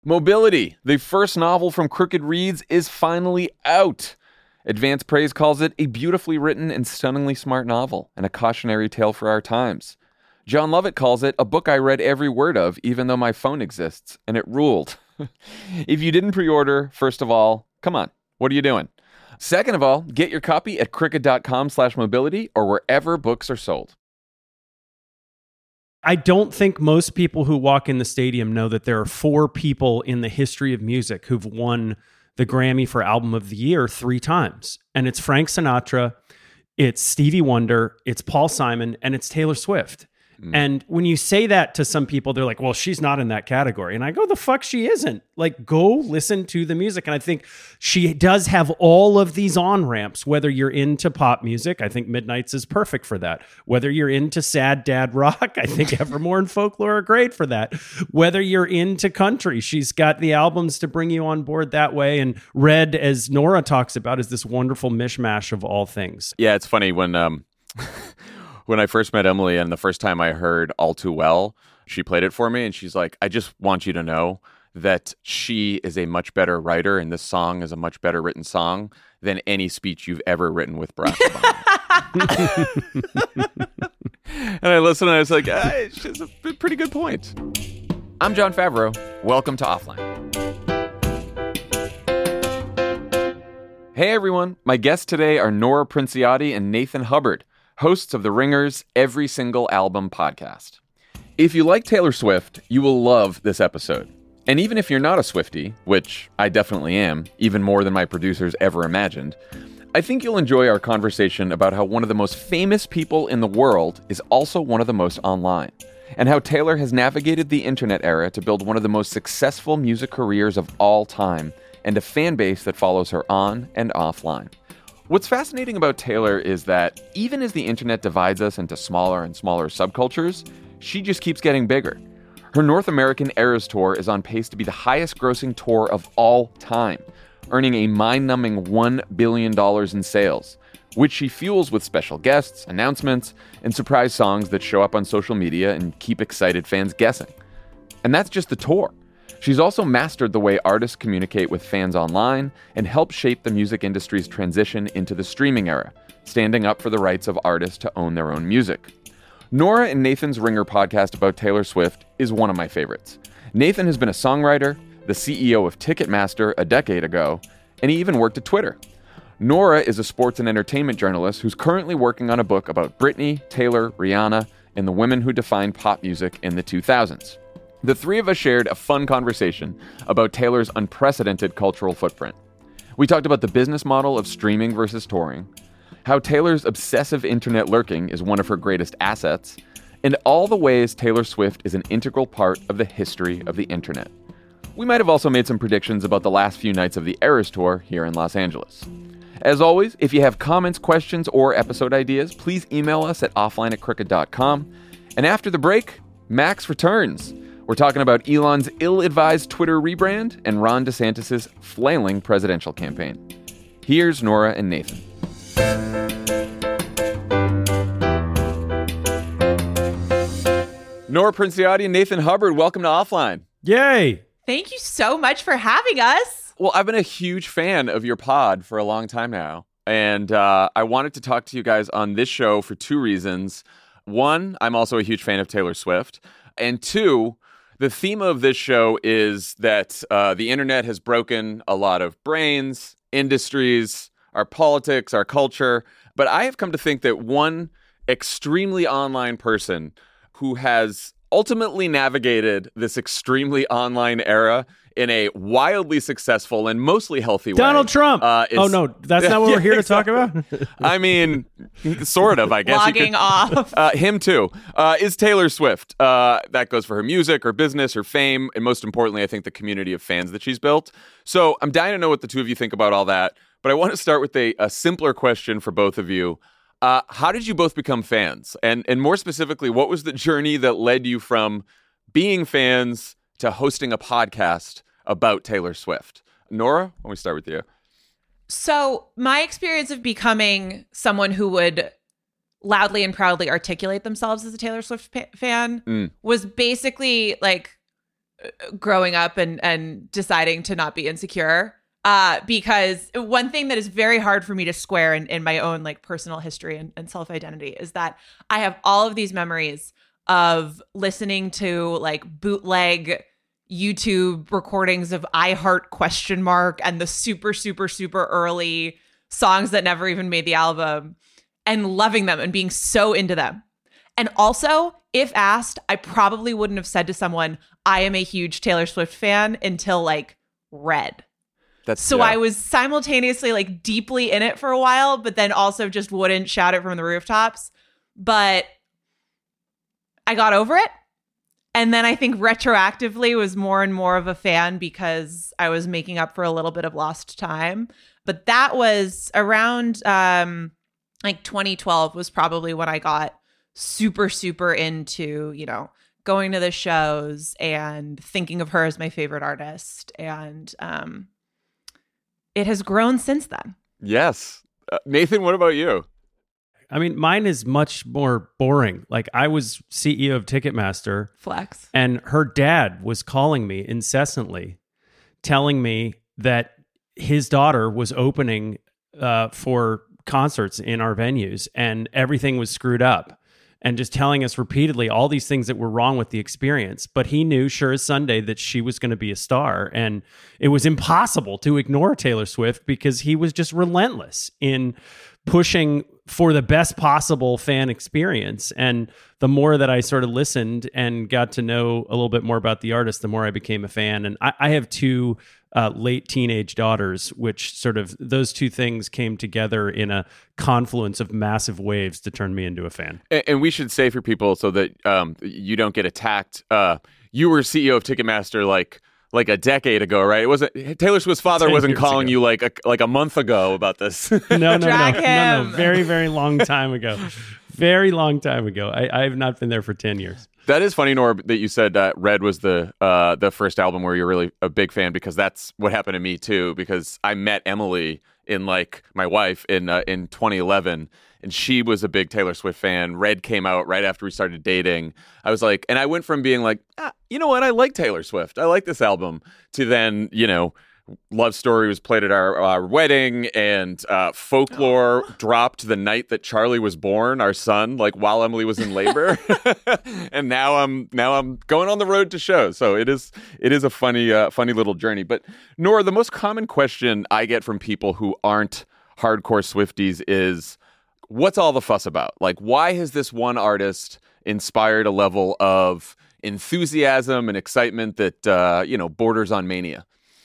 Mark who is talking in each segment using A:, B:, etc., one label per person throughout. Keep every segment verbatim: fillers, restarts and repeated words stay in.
A: Mobility, the first novel from Crooked Reads, is finally out. Advanced Praise calls it a beautifully written and stunningly smart novel and a cautionary tale for our times. John Lovett calls it a book I read every word of, even though my phone exists, and it ruled. If you didn't pre-order, first of all, come on, what are you doing? Second of all, get your copy at crooked.com slash mobility or wherever books are sold.
B: I don't think most people who walk in the stadium know that there are four people in the history of music who've won the Grammy for Album of the Year three times. And it's Frank Sinatra, it's Stevie Wonder, it's Paul Simon, and it's Taylor Swift. Mm. And when you say that to some people, they're like, well, she's not in that category. And I go, the fuck she isn't. Like, go listen to the music. And I think she does have all of these on-ramps, whether you're into pop music. I think Midnight's is perfect for that. Whether you're into sad dad rock, I think Evermore and Folklore are great for that. Whether you're into country, she's got the albums to bring you on board that way. And Red, as Nora talks about, is this wonderful mishmash of all things.
A: Yeah, it's funny when... um. When I first met Emily and the first time I heard All Too Well, she played it for me and she's like, I just want you to know that she is a much better writer and this song is a much better written song than any speech you've ever written with Barack Obama. And I listened and I was like, ah, it's just a pretty good point. I'm Jon Favreau. Welcome to Offline. Hey everyone, my guests today are Nora Princiotti and Nathan Hubbard, hosts of the Ringer's Every Single Album podcast. If you like Taylor Swift, you will love this episode. And even if you're not a Swiftie, which I definitely am, even more than my producers ever imagined, I think you'll enjoy our conversation about how one of the most famous people in the world is also one of the most online, and how Taylor has navigated the internet era to build one of the most successful music careers of all time, and a fan base that follows her on and offline. What's fascinating about Taylor is that even as the internet divides us into smaller and smaller subcultures, she just keeps getting bigger. Her North American Eras Tour is on pace to be the highest grossing tour of all time, earning a mind-numbing one billion dollars in sales, which she fuels with special guests, announcements, and surprise songs that show up on social media and keep excited fans guessing. And that's just the tour. She's also mastered the way artists communicate with fans online and help shape the music industry's transition into the streaming era, standing up for the rights of artists to own their own music. Nora and Nathan's Ringer podcast about Taylor Swift is one of my favorites. Nathan has been a songwriter, the C E O of Ticketmaster a decade ago, and he even worked at Twitter. Nora is a sports and entertainment journalist who's currently working on a book about Britney, Taylor, Rihanna, and the women who defined pop music in the two thousands. The three of us shared a fun conversation about Taylor's unprecedented cultural footprint. We talked about the business model of streaming versus touring, how Taylor's obsessive internet lurking is one of her greatest assets, and all the ways Taylor Swift is an integral part of the history of the internet. We might have also made some predictions about the last few nights of the Eras Tour here in Los Angeles. As always, if you have comments, questions, or episode ideas, please email us at offline at crooked dot com. And after the break, Max returns. We're talking about Elon's ill-advised Twitter rebrand and Ron DeSantis' flailing presidential campaign. Here's Nora and Nathan. Nora Princiotti and Nathan Hubbard, welcome to Offline.
B: Yay!
C: Thank you so much for having us.
A: Well, I've been a huge fan of your pod for a long time now, and uh, I wanted to talk to you guys on this show for two reasons. One, I'm also a huge fan of Taylor Swift, and two, the theme of this show is that uh, the internet has broken a lot of brains, industries, our politics, our culture. But I have come to think that one extremely online person who has ultimately navigated this extremely online era in a wildly successful and mostly healthy way.
B: Donald Trump. Uh, is, oh, no, that's not what yeah, we're here to exactly. talk about?
A: I mean, sort of, I guess.
C: Logging
A: could,
C: off.
A: Uh, him, too. Uh, is Taylor Swift. Uh, that goes for her music, her business, her fame, and most importantly, I think the community of fans that she's built. So I'm dying to know what the two of you think about all that. But I want to start with a, a simpler question for both of you. Uh, how did you both become fans? And, and more specifically, what was the journey that led you from being fans to hosting a podcast about Taylor Swift? Nora, why don't we start with you?
C: So my experience of becoming someone who would loudly and proudly articulate themselves as a Taylor Swift pa- fan mm. was basically like growing up and and deciding to not be insecure. Uh, because one thing that is very hard for me to square in, in my own like personal history and, and self-identity is that I have all of these memories of listening to like bootleg YouTube recordings of I Heart question mark and the super, super, super early songs that never even made the album and loving them and being so into them. And also, if asked, I probably wouldn't have said to someone, I am a huge Taylor Swift fan until like Red.
A: That's,
C: so
A: yeah.
C: I was simultaneously like deeply in it for a while, but then also just wouldn't shout it from the rooftops. But I got over it. And then I think retroactively was more and more of a fan because I was making up for a little bit of lost time. But that was around um, like twenty twelve was probably when I got super, super into, you know, going to the shows and thinking of her as my favorite artist. And um, it has grown since then.
A: Yes. Uh, Nathan, what about you?
B: I mean, mine is much more boring. Like, I was C E O of Ticketmaster.
C: Flex.
B: And her dad was calling me incessantly, telling me that his daughter was opening uh, for concerts in our venues and everything was screwed up, and just telling us repeatedly all these things that were wrong with the experience. But he knew sure as Sunday that she was going to be a star. And it was impossible to ignore Taylor Swift because he was just relentless in pushing for the best possible fan experience. And the more that I sort of listened and got to know a little bit more about the artist, the more I became a fan. And I, I have two uh, late teenage daughters, which sort of those two things came together in a confluence of massive waves to turn me into a fan.
A: And, and we should say for people so that um, you don't get attacked. Uh, you were C E O of Ticketmaster like like a decade ago, right? It wasn't Taylor Swift's father wasn't calling ago. you like a, like a month ago about this.
B: no, no,
C: Drag
B: no,
C: him.
B: no, no, very, very long time ago. Very long time ago. I, I have not been there for ten years.
A: That is funny, Nora, that you said that Red was the uh, the first album where you're really a big fan, because that's what happened to me too. Because I met Emily in like my wife in uh, in twenty eleven, and she was a big Taylor Swift fan. Red came out right after we started dating. I was like, and I went from being like, ah, you know what, I like Taylor Swift, I like this album, to then, you know, Love Story was played at our, our wedding, and uh, Folklore oh. dropped the night that Charlie was born, our son, like while Emily was in labor. And now I'm now I'm going on the road to shows. So it is it is a funny uh, funny little journey. But Nora, the most common question I get from people who aren't hardcore Swifties is, what's all the fuss about? Like, why has this one artist inspired a level of enthusiasm and excitement that uh, you know borders on mania?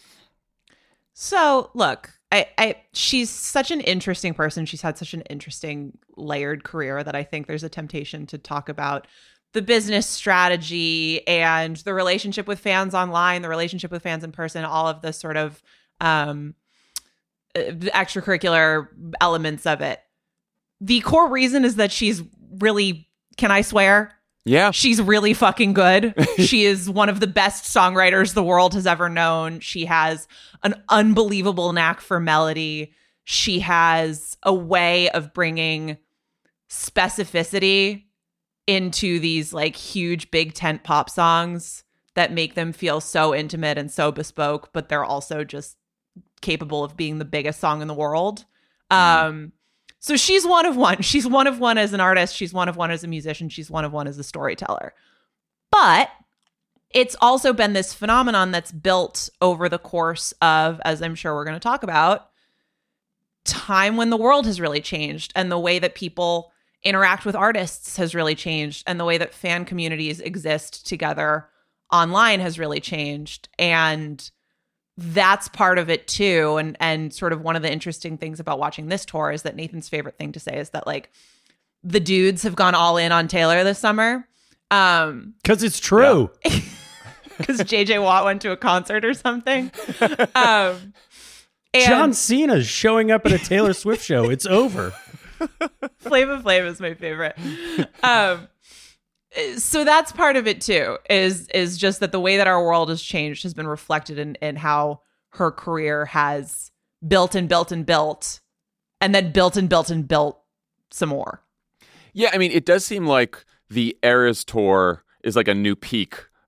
C: So, look, I, I she's such an interesting person. She's had such an interesting layered career that I think there's a temptation to talk about the business strategy and the relationship with fans online, the relationship with fans in person, all of the sort of um, the extracurricular elements of it. The core reason is that she's really, can I swear?
A: Yeah.
C: She's really fucking good. She is one of the best songwriters the world has ever known. She has an unbelievable knack for melody. She has a way of bringing specificity into these like huge big tent pop songs that make them feel so intimate and so bespoke, but they're also just capable of being the biggest song in the world. Mm. Um, So she's one of one. She's one of one as an artist. She's one of one as a musician. She's one of one as a storyteller. But it's also been this phenomenon that's built over the course of, as I'm sure we're going to talk about, time when the world has really changed, and the way that people interact with artists has really changed, and the way that fan communities exist together online has really changed. And that's part of it too. And and sort of one of the interesting things about watching this tour is that Nathan's favorite thing to say is that like the dudes have gone all in on Taylor this summer. Um,
B: Cause it's true.
C: Because J J Watt went to a concert or something. Um, and
B: John Cena's showing up at a Taylor Swift show. It's over.
C: Flava Flav is my favorite. Um, So that's part of it too, is is just that the way that our world has changed has been reflected in, in how her career has built and built and built, and then built and built and built some more.
A: Yeah, I mean, it does seem like the Eras Tour is like a new peak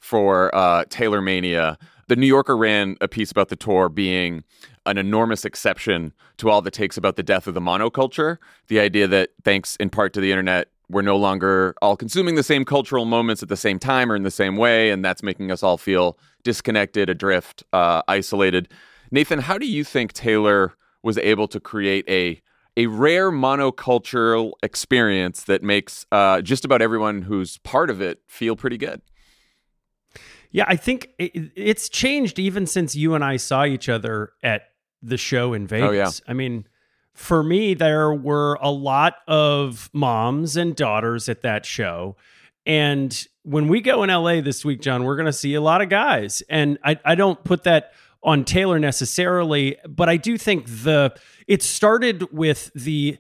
A: for uh, Taylor Mania. The New Yorker ran a piece about the tour being an enormous exception to all the takes about the death of the monoculture. The idea that thanks in part to the internet, we're no longer all consuming the same cultural moments at the same time or in the same way, and that's making us all feel disconnected, adrift, uh, isolated. Nathan, how do you think Taylor was able to create a a rare monocultural experience that makes uh, just about everyone who's part of it feel pretty good?
B: Yeah, I think it, it's changed even since you and I saw each other at the show in Vegas.
A: Oh, yeah.
B: I mean, for me, there were a lot of moms and daughters at that show. And when we go in L A this week, John, we're going to see a lot of guys. And I, I don't put that on Taylor necessarily, but I do think the it started with the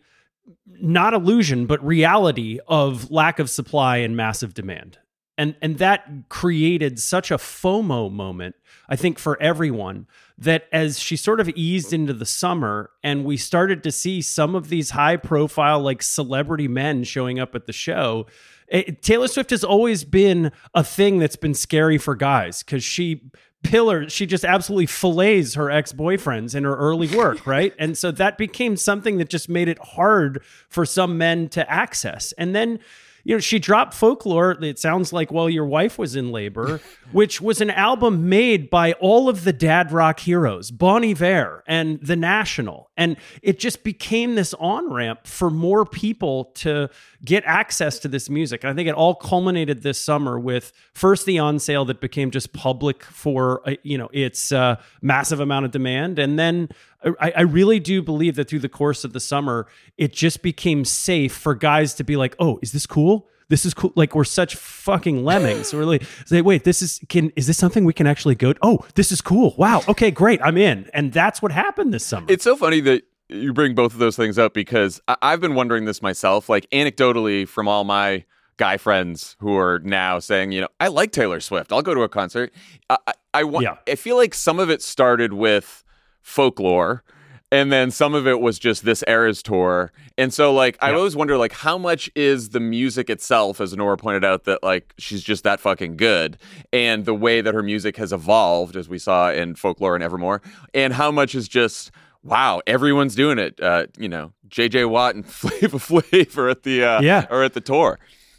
B: not illusion, but reality of lack of supply and massive demand. And and that created such a FOMO moment, I think, for everyone, that as she sort of eased into the summer and we started to see some of these high profile, like celebrity men showing up at the show, it, Taylor Swift has always been a thing that's been scary for guys because she pillar she just absolutely fillets her ex-boyfriends in her early work, right? And so that became something that just made it hard for some men to access. And then, you know, she dropped Folklore. It sounds like While Your Wife Was in Labor, which was an album made by all of the dad rock heroes, Bon Iver and The National. And it just became this on-ramp for more people to get access to this music. And I think it all culminated this summer with first the on sale that became just public for, uh, you know, its uh, massive amount of demand. And then I, I really do believe that through the course of the summer, it just became safe for guys to be like, oh, is this cool? This is cool. Like, we're such fucking lemmings. So we're like, say, wait, this is, can, is this something we can actually go to? Oh, this is cool. Wow. Okay, great. I'm in. And that's what happened this summer.
A: It's so funny that you bring both of those things up because I- I've been wondering this myself, like anecdotally from all my guy friends who are now saying, you know, I like Taylor Swift. I'll go to a concert. I, I, I, want,
B: Yeah.
A: I feel like some of it started with Folklore, and then some of it was just this Eras tour. And so, like, I
B: Yeah.
A: always wonder, like, how much is the music itself, as Nora pointed out, that, like, she's just that fucking good, and the way that her music has evolved, as we saw in Folklore and Evermore, and how much is just, wow, everyone's doing it. Uh, you know, J J Watt and Flava Flav are at the, uh,
B: Yeah.
A: are at the tour.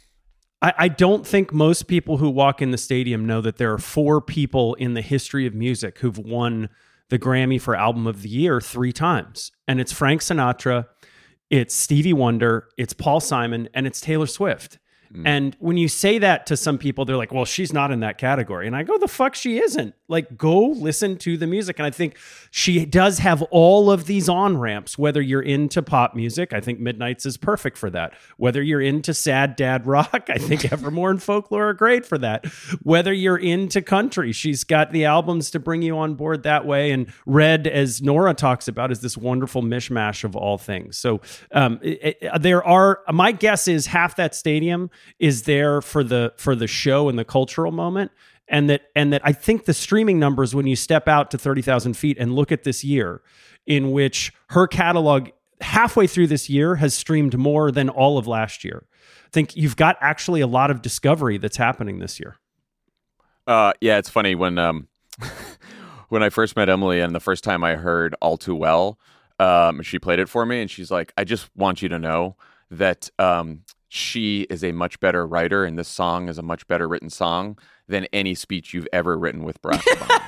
B: I, I don't think most people who walk in the stadium know that there are four people in the history of music who've won the Grammy for Album of the Year three times. And it's Frank Sinatra, it's Stevie Wonder, it's Paul Simon, and it's Taylor Swift. Mm. And when you say that to some people, they're like, well, she's not in that category. And I go, the fuck she isn't. Like, go listen to the music. And I think she does have all of these on-ramps, whether you're into pop music. I think Midnights is perfect for that. Whether you're into sad dad rock, I think Evermore and Folklore are great for that. Whether you're into country, she's got the albums to bring you on board that way. And Red, as Nora talks about, is this wonderful mishmash of all things. So um, it, it, there are, my guess is half that stadium is there for the for the show and the cultural moment. And that and that I think the streaming numbers, when you step out to thirty thousand feet and look at this year, in which her catalog halfway through this year has streamed more than all of last year, I think you've got actually a lot of discovery that's happening this year.
A: Uh, yeah, it's funny when um, when I first met Emily and the first time I heard All Too Well, um, she played it for me and she's like, I just want you to know that um, she is a much better writer and this song is a much better written song than any speech you've ever written with Barack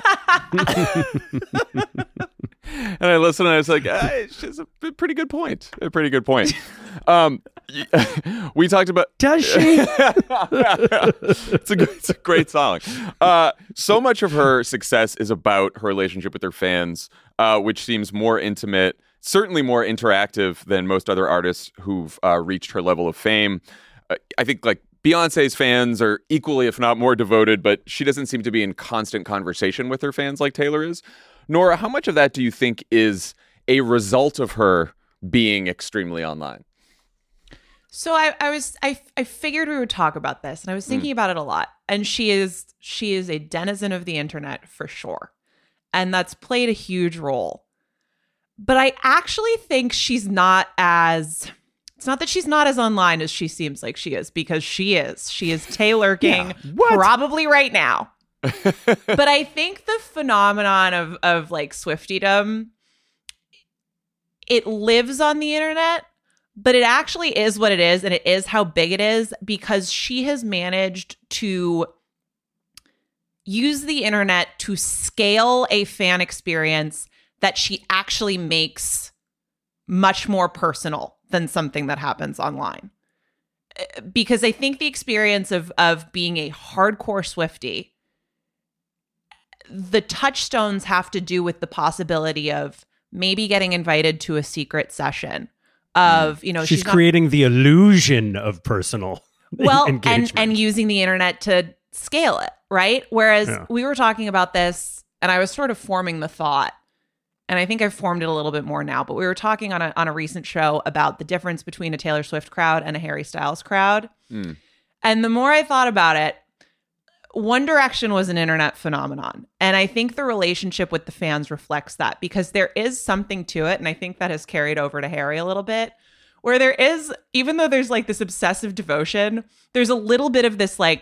A: Obama. And I listened and I was like, ah, it's just a pretty good point. A pretty good point. Um, we talked about...
B: Does she?
A: it's, a, it's a great song. Uh, so much of her success is about her relationship with her fans, uh, which seems more intimate, certainly more interactive than most other artists who've uh, reached her level of fame. Uh, I think, like, Beyonce's fans are equally, if not more, devoted, but she doesn't seem to be in constant conversation with her fans like Taylor is. Nora, how much of that do you think is a result of her being extremely online?
C: So I, I was I, I figured we would talk about this, and I was thinking mm. about it a lot. And she is she is a denizen of the internet for sure, and that's played a huge role. But I actually think she's not as It's not that she's not as online as she seems like she is, because she is. She is Taylor-king
B: Yeah.
C: probably right now. But I think the phenomenon of of like Swiftydom, it lives on the internet, but it actually is what it is, and it is how big it is, because she has managed to use the internet to scale a fan experience that she actually makes much more personal than something that happens online. Because I think the experience of of being a hardcore Swiftie, the touchstones have to do with the possibility of maybe getting invited to a secret session of, you know,
B: she's,
C: she's not,
B: creating the illusion of personal
C: well, and,
B: engagement.
C: and using the internet to scale it, right? Whereas
B: Yeah.
C: we were talking about this and I was sort of forming the thought, and I think I've formed it a little bit more now, but we were talking on a, on a recent show about the difference between a Taylor Swift crowd and a Harry Styles crowd.
A: Mm.
C: And the more I thought about it, One Direction was an internet phenomenon. And I think the relationship with the fans reflects that, because there is something to it. And I think that has carried over to Harry a little bit, where there is, even though there's like this obsessive devotion, there's a little bit of this like,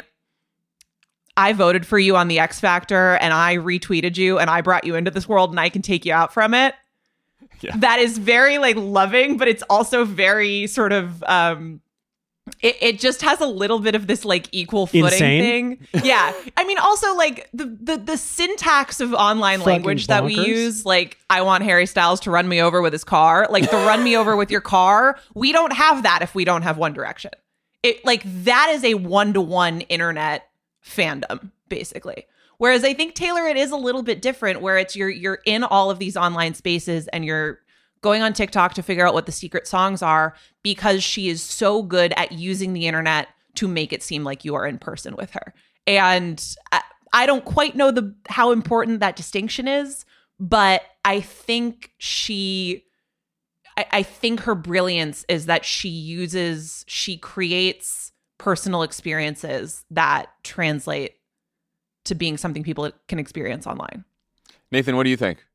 C: I voted for you on the X Factor and I retweeted you and I brought you into this world and I can take you out from it. Yeah. That is very like loving, but it's also very sort of, um, It, it just has a little bit of this like equal footing
B: Insane.
C: thing. Yeah. I mean, also like the, the, the syntax of online
B: Fucking
C: language that we
B: bonkers.
C: use, like I want Harry Styles to run me over with his car, like the run me over with your car. We don't have that if we don't have One Direction. It like that is a one-to-one internet fandom, basically. Whereas I think Taylor, it is a little bit different, where it's you're you're in all of these online spaces and you're going on TikTok to figure out what the secret songs are, because she is so good at using the internet to make it seem like you are in person with her. And I, I don't quite know the how important that distinction is, but I think she, I, I think her brilliance is that she uses, she creates personal experiences that translate to being something people can experience online.
A: Nathan, what do you think?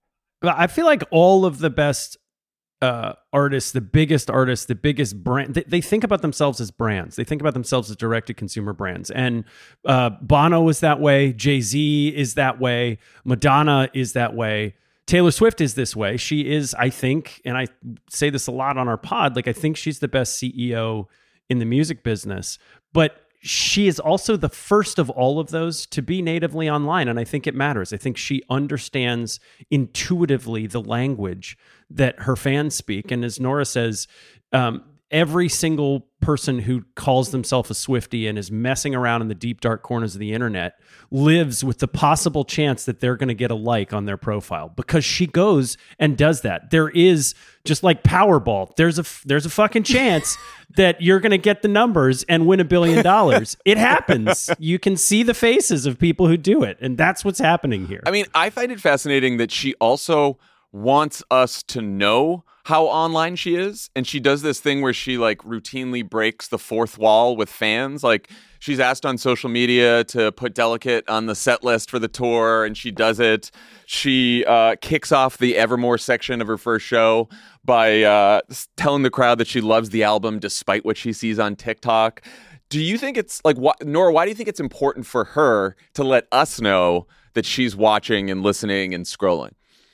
B: I feel like all of the best uh, artists, the biggest artists, the biggest brand, they, they think about themselves as brands. They think about themselves as direct-to-consumer brands. And uh, Bono is that way. Jay-Z is that way. Madonna is that way. Taylor Swift is this way. She is, I think, and I say this a lot on our pod, like I think she's the best C E O in the music business. But she is also the first of all of those to be natively online. And I think it matters. I think she understands intuitively the language that her fans speak. And as Nora says, um, every single person who calls themselves a Swiftie and is messing around in the deep, dark corners of the internet lives with the possible chance that they're going to get a like on their profile, because she goes and does that. There is, just like Powerball, there's a there's a fucking chance that you're going to get the numbers and win a billion dollars. It happens. You can see the faces of people who do it, and that's what's happening here.
A: I mean, I find it fascinating that she also wants us to know how online she is, and she does this thing where she like routinely breaks the fourth wall with fans. Like, she's asked on social media to put Delicate on the set list for the tour, and she does it. She uh, kicks off the Evermore section of her first show by uh, telling the crowd that she loves the album despite what she sees on TikTok. Do you think it's like, wh- Nora, why do you think it's important for her to let us know that she's watching and listening and scrolling?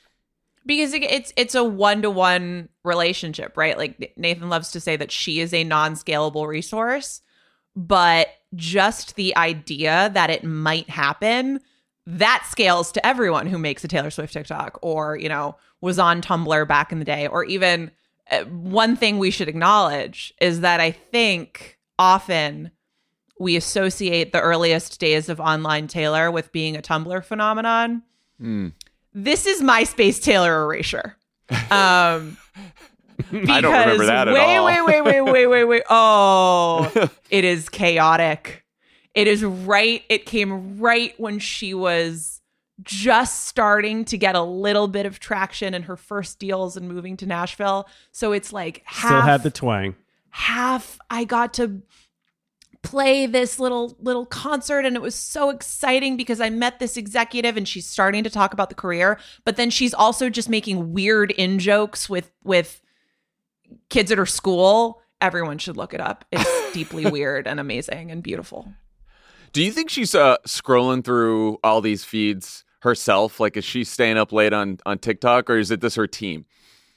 C: Because it's it's a one-to-one relationship, right? Like Nathan loves to say that she is a non-scalable resource, but just the idea that it might happen, that scales to everyone who makes a Taylor Swift TikTok, or, you know, was on Tumblr back in the day. Or even uh, one thing we should acknowledge is that I think often we associate the earliest days of online Taylor with being a Tumblr phenomenon.
A: Mm.
C: This is MySpace Taylor erasure. Um,
A: I don't remember that at
C: wait,
A: all.
C: Wait, wait, wait, wait, wait, wait. Oh, it is chaotic. It is right. It came right when she was just starting to get a little bit of traction in her first deals and moving to Nashville. So it's like half.
B: Still had the twang.
C: Half I got to play this little little concert, and it was so exciting because I met this executive and she's starting to talk about the career, but then she's also just making weird in jokes with with kids at her school. Everyone should look it up. It's deeply weird and amazing and beautiful.
A: Do you think she's uh, scrolling through all these feeds herself? Like, is she staying up late on, on TikTok, or is it this her team?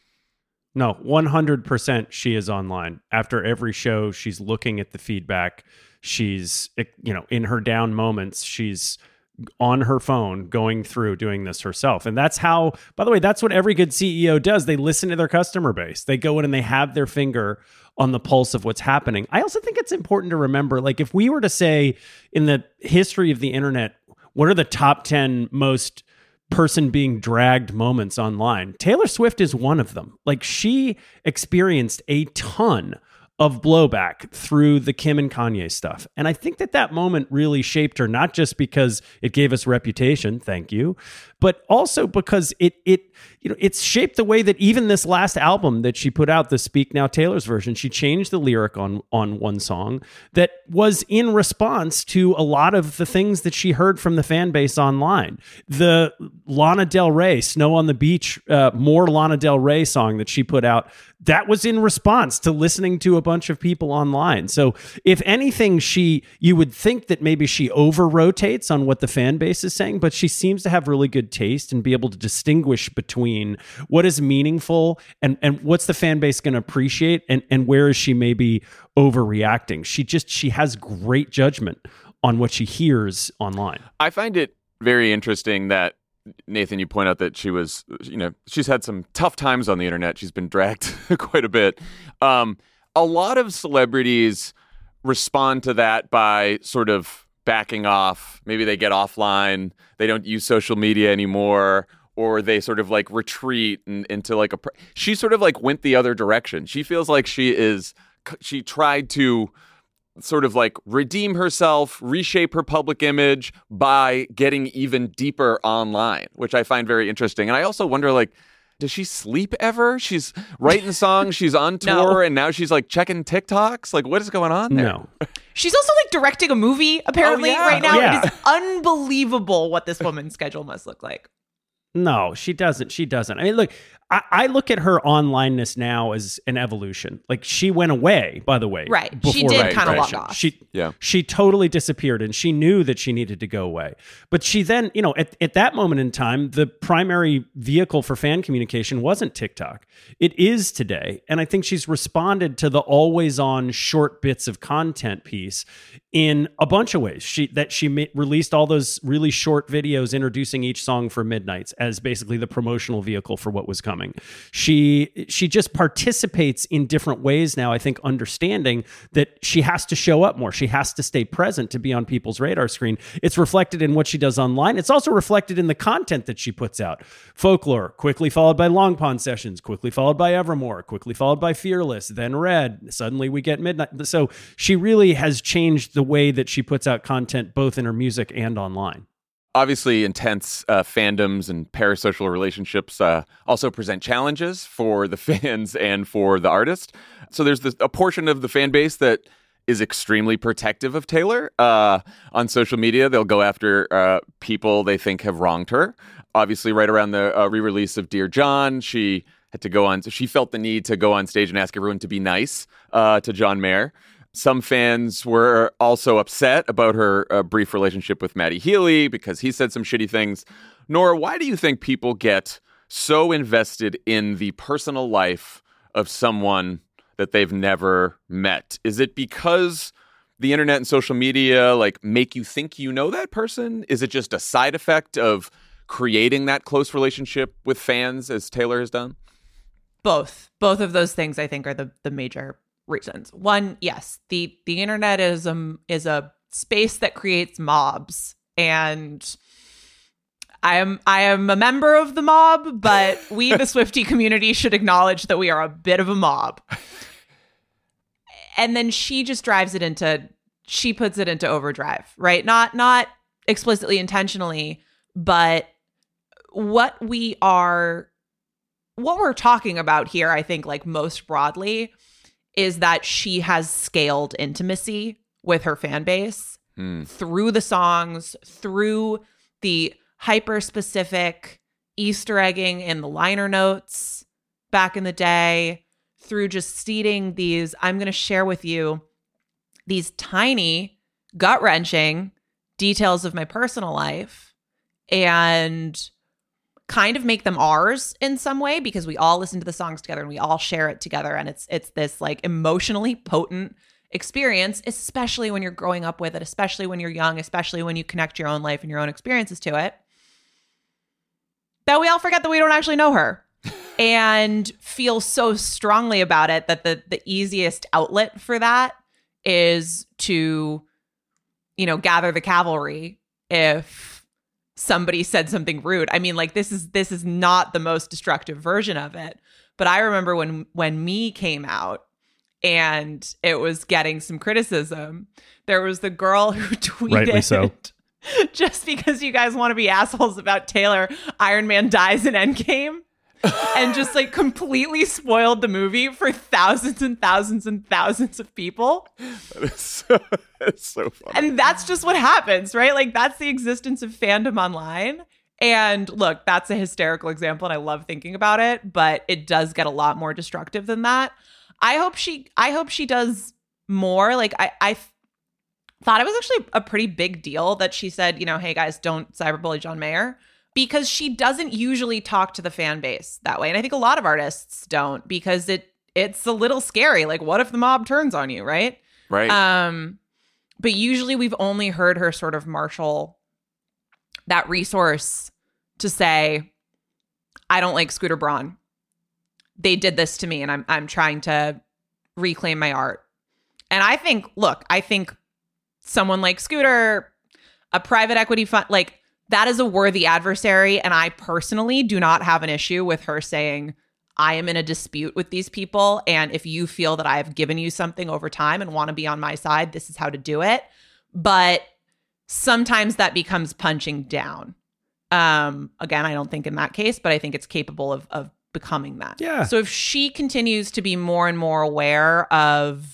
B: No, one hundred percent she is online. After every show, she's looking at the feedback. She's, you know, in her down moments, she's on her phone going through doing this herself. And that's how, by the way, that's what every good C E O does. They listen to their customer base. They go in and they have their finger on the pulse of what's happening. I also think it's important to remember, like, if we were to say in the history of the internet, what are the top ten most person being dragged moments online? Taylor Swift is one of them. Like, she experienced a ton of blowback through the Kim and Kanye stuff. And I think that that moment really shaped her, not just because it gave us reputation, thank you, but also because it, it, you know, it's shaped the way that even this last album that she put out, the Speak Now Taylor's version, she changed the lyric on, on one song that was in response to a lot of the things that she heard from the fan base online. The Lana Del Rey, Snow on the Beach, uh, more Lana Del Rey song that she put out, that was in response to listening to a bunch of people online. So if anything, she, you would think that maybe she over rotates on what the fan base is saying, but she seems to have really good taste and be able to distinguish between what is meaningful and, and what's the fan base going to appreciate, and, and where is she maybe overreacting. She just, she has great judgment on what she hears online.
A: I find it very interesting that, Nathan, you point out that she was, you know, she's had some tough times on the internet. She's been dragged quite a bit. Um, a lot of celebrities respond to that by sort of backing off. Maybe they get offline. They don't use social media anymore, or they sort of like retreat in, into like a. She sort of like went the other direction. She feels like she is. She tried to sort of like redeem herself, reshape her public image by getting even deeper online, which I find very interesting. And I also wonder, like, does she sleep ever? She's writing songs, she's on tour, no. and now she's like checking TikToks. Like, what is going on there?
B: No.
C: She's also like directing a movie, apparently,
A: oh, yeah.
C: right now.
B: Yeah.
C: It is unbelievable what this woman's schedule must look like.
B: No, she doesn't. She doesn't. I mean, look, I, I look at her onlineness now as an evolution. Like, she went away, by the way.
C: Right. She did
A: right,
C: kind of
A: right.
C: log off.
B: She,
A: yeah.
B: she totally disappeared, and she knew that she needed to go away. But she then, you know, at, at that moment in time, the primary vehicle for fan communication wasn't TikTok. It is today. And I think she's responded to the always on short bits of content piece in a bunch of ways. She that she ma- released all those really short videos introducing each song for Midnights as basically the promotional vehicle for what was coming. She she just participates in different ways now, I think, understanding that she has to show up more. She has to stay present to be on people's radar screen. It's reflected in what she does online. It's also reflected in the content that she puts out. Folklore, quickly followed by Long Pond Sessions, quickly followed by Evermore, quickly followed by Fearless, then Red. Suddenly we get Midnight. So she really has changed the way that she puts out content, both in her music and online.
A: Obviously, intense uh, fandoms and parasocial relationships uh, also present challenges for the fans and for the artist. So there's this, a portion of the fan base that is extremely protective of Taylor. Uh, on social media, they'll go after uh, people they think have wronged her. Obviously, right around the uh, re-release of Dear John, she had to go on. So she felt the need to go on stage and ask everyone to be nice uh, to John Mayer. Some fans were also upset about her uh, brief relationship with Matty Healy because he said some shitty things. Nora, why do you think people get so invested in the personal life of someone that they've never met? Is it because the internet and social media like make you think you know that person? Is it just a side effect of creating that close relationship with fans as Taylor has done?
C: Both. Both of those things, I think, are the, the major reasons. One, yes, the the internet is a is a space that creates mobs, and I am I am a member of the mob, but we, the Swiftie community, should acknowledge that we are a bit of a mob. And then she just drives it into she puts it into overdrive, right? Not not explicitly intentionally, but what we are what we're talking about here, I think, like most broadly, is that she has scaled intimacy with her fan base mm. through the songs, through the hyper-specific Easter egging in the liner notes back in the day, through just seeding these, I'm going to share with you these tiny, gut-wrenching details of my personal life and kind of make them ours in some way, because we all listen to the songs together and we all share it together. And it's it's this like emotionally potent experience, especially when you're growing up with it, especially when you're young, especially when you connect your own life and your own experiences to it, that we all forget that we don't actually know her and feel so strongly about it that the the easiest outlet for that is to, you know, gather the cavalry if somebody said something rude. I mean, like this is this is not the most destructive version of it. But I remember when when Me came out and it was getting some criticism, there was the girl who tweeted,
B: rightly so,
C: just because you guys want to be assholes about Taylor, Iron Man dies in Endgame. And just like completely spoiled the movie for thousands and thousands and thousands of people.
A: That is so, that's so funny.
C: And that's just what happens, right? Like that's the existence of fandom online. And look, that's a hysterical example and I love thinking about it, but it does get a lot more destructive than that. I hope she I hope she does more. Like I I th- thought it was actually a pretty big deal that she said, you know, hey guys, don't cyberbully John Mayer. Because she doesn't usually talk to the fan base that way. And I think a lot of artists don't, because it it's a little scary. Like, what if the mob turns on you, right?
A: Right.
C: Um, but usually we've only heard her sort of marshal that resource to say, I don't like Scooter Braun. They did this to me and I'm I'm trying to reclaim my art. And I think, look, I think someone like Scooter, a private equity fund, like, that is a worthy adversary, and I personally do not have an issue with her saying, I am in a dispute with these people, and if you feel that I have given you something over time and want to be on my side, this is how to do it. But sometimes that becomes punching down. Um, again, I don't think in that case, but I think it's capable of of becoming that.
B: Yeah.
C: So if she continues to be more and more aware of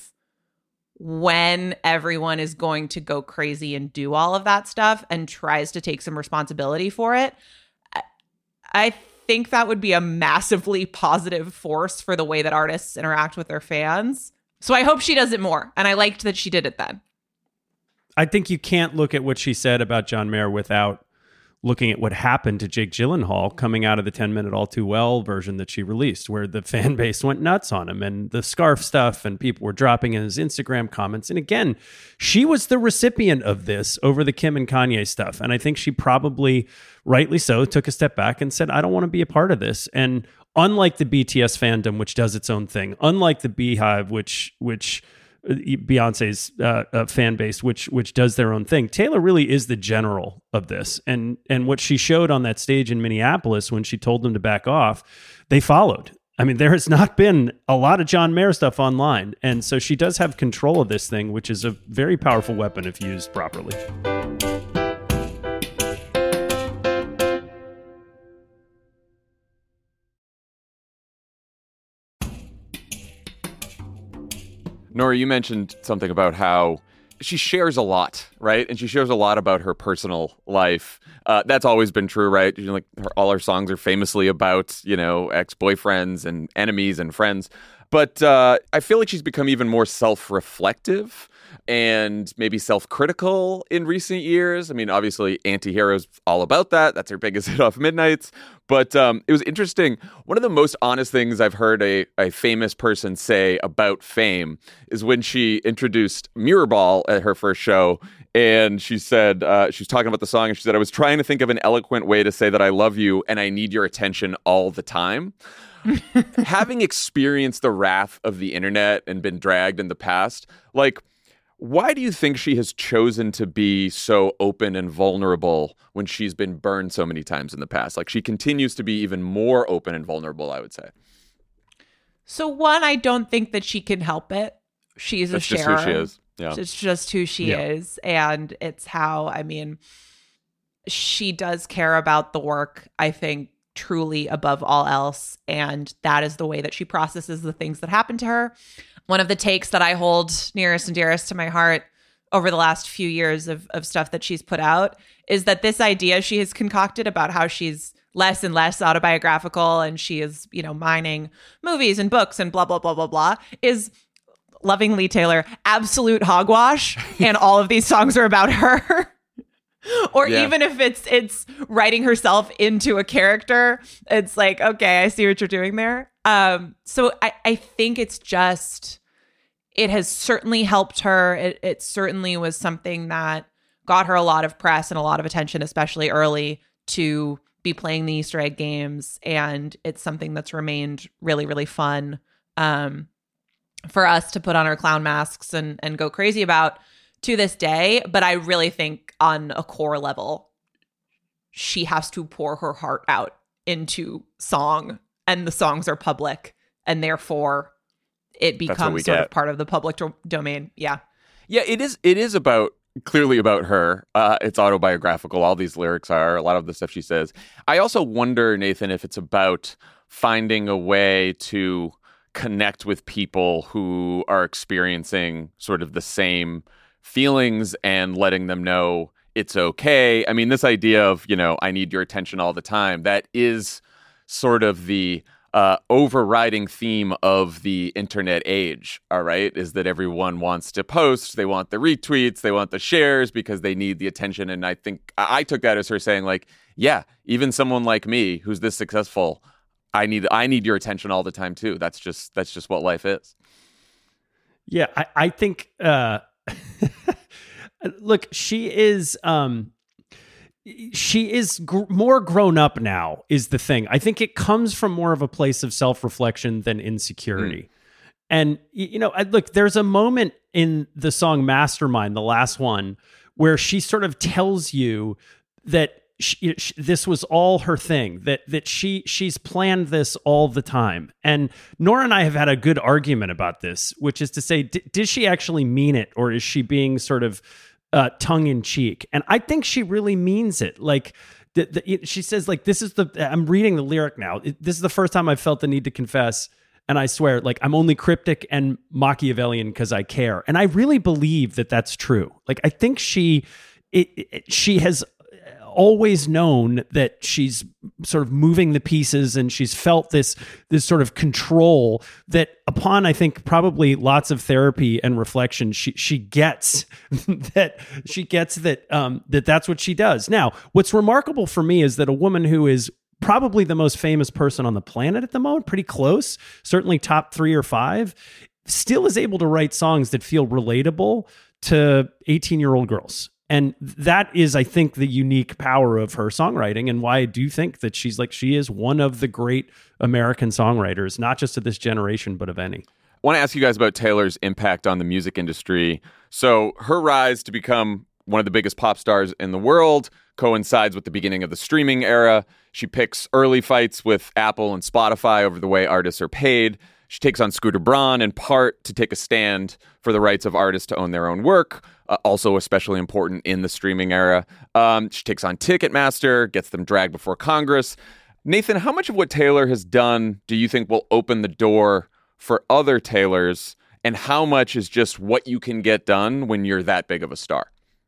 C: when everyone is going to go crazy and do all of that stuff and tries to take some responsibility for it, I think that would be a massively positive force for the way that artists interact with their fans. So I hope she does it more. And I liked that she did it then.
B: I think you can't look at what she said about John Mayer without looking at what happened to Jake Gyllenhaal coming out of the ten minute All Too Well version that she released, where the fan base went nuts on him and the scarf stuff and people were dropping in his Instagram comments. And again, she was the recipient of this over the Kim and Kanye stuff. And I think she probably, rightly so, took a step back and said, I don't want to be a part of this. And unlike the B T S fandom, which does its own thing, unlike the Beehive, which, which, Beyonce's uh, uh, fan base, which which does their own thing, Taylor really is the general of this. And and what she showed on that stage in Minneapolis when she told them to back off, they followed. I mean, there has not been a lot of John Mayer stuff online. And so she does have control of this thing, which is a very powerful weapon if used properly.
A: Nora, you mentioned something about how she shares a lot, right? And she shares a lot about her personal life. Uh, that's always been true, right? You know, like her, all her songs are famously about, you know, ex-boyfriends and enemies and friends. But uh, I feel like she's become even more self-reflective and maybe self-critical in recent years. I mean, obviously, Anti-Hero's all about that. That's her biggest hit off Midnights. But um, it was interesting. One of the most honest things I've heard a, a famous person say about Fame is when she introduced Mirrorball at her first show. And she said, uh, she was talking about the song, and she said, I was trying to think of an eloquent way to say that I love you and I need your attention all the time. Having experienced the wrath of the internet and been dragged in the past, like, why do you think she has chosen to be so open and vulnerable when she's been burned so many times in the past? Like, she continues to be even more open and vulnerable, I would say.
C: So one, I don't think that she can help it. She's
A: That's
C: a sharer.
A: just who she is. Yeah.
C: It's just who she
B: Yeah.
C: is. And it's how, I mean, she does care about the work, I think, truly above all else. And that is the way that she processes the things that happen to her. One of the takes that I hold nearest and dearest to my heart over the last few years of, of stuff that she's put out is that this idea she has concocted about how she's less and less autobiographical and she is, you know, mining movies and books and blah, blah, blah, blah, blah, is lovingly Taylor, absolute hogwash. And all of these songs are about her. Or yeah. even if it's it's writing herself into a character, it's like, okay, I see what you're doing there. Um, so I, I think it's just, it has certainly helped her. It, it certainly was something that got her a lot of press and a lot of attention, especially early, to be playing the Easter egg games. And it's something that's remained really, really fun um, for us to put on our clown masks and, and go crazy about to this day. But I really think on a core level, she has to pour her heart out into song, and the songs are public, and therefore it becomes sort
A: get.
C: of part of the public do- domain. Yeah.
A: Yeah, it is. It is about clearly about her. Uh, it's autobiographical. All these lyrics are, a lot of the stuff she says. I also wonder, Nathan, if it's about finding a way to connect with people who are experiencing sort of the same feelings and letting them know it's okay. I mean, this idea of, you know, I need your attention all the time, that is sort of the uh, overriding theme of the internet age, all right, is that everyone wants to post, they want the retweets, they want the shares because they need the attention. And I think I took that as her saying, like, yeah, even someone like me who's this successful, I need I need your attention all the time too. That's just that's just what life is.
B: Yeah, I, I think uh look, she is um she is gr- more grown up now is the thing. I think it comes from more of a place of self-reflection than insecurity. Mm. And you know, I, look, there's a moment in the song Mastermind, the last one, where she sort of tells you that She, she, this was all her thing, that that she she's planned this all the time. And Nora and I have had a good argument about this, which is to say, d- did she actually mean it, or is she being sort of uh, tongue in cheek? And I think she really means it. Like the, the, she says, like, this is the, I'm reading the lyric now. It, this is the first time I've felt the need to confess. And I swear, like, I'm only cryptic and Machiavellian because I care. And I really believe that that's true. Like, I think she, it, it, she has always known that she's sort of moving the pieces, and she's felt this this sort of control that, upon I think probably lots of therapy and reflection, she she gets that she gets that um that that's what she does. Now, what's remarkable for me is that a woman who is probably the most famous person on the planet at the moment, pretty close, certainly top three or five, still is able to write songs that feel relatable to eighteen-year-old girls. And that is, I think, the unique power of her songwriting, and why I do think that she's like, she is one of the great American songwriters, not just of this generation, but of any.
A: I want to ask you guys about Taylor's impact on the music industry. So her rise to become one of the biggest pop stars in the world coincides with the beginning of the streaming era. She picks early fights with Apple and Spotify over the way artists are paid. She takes on Scooter Braun in part to take a stand for the rights of artists to own their own work, uh, also especially important in the streaming era. Um, she takes on Ticketmaster, gets them dragged before Congress. Nathan, how much of what Taylor has done do you think will open the door for other Taylors, and how much is just what you can get done when you're that big of a star?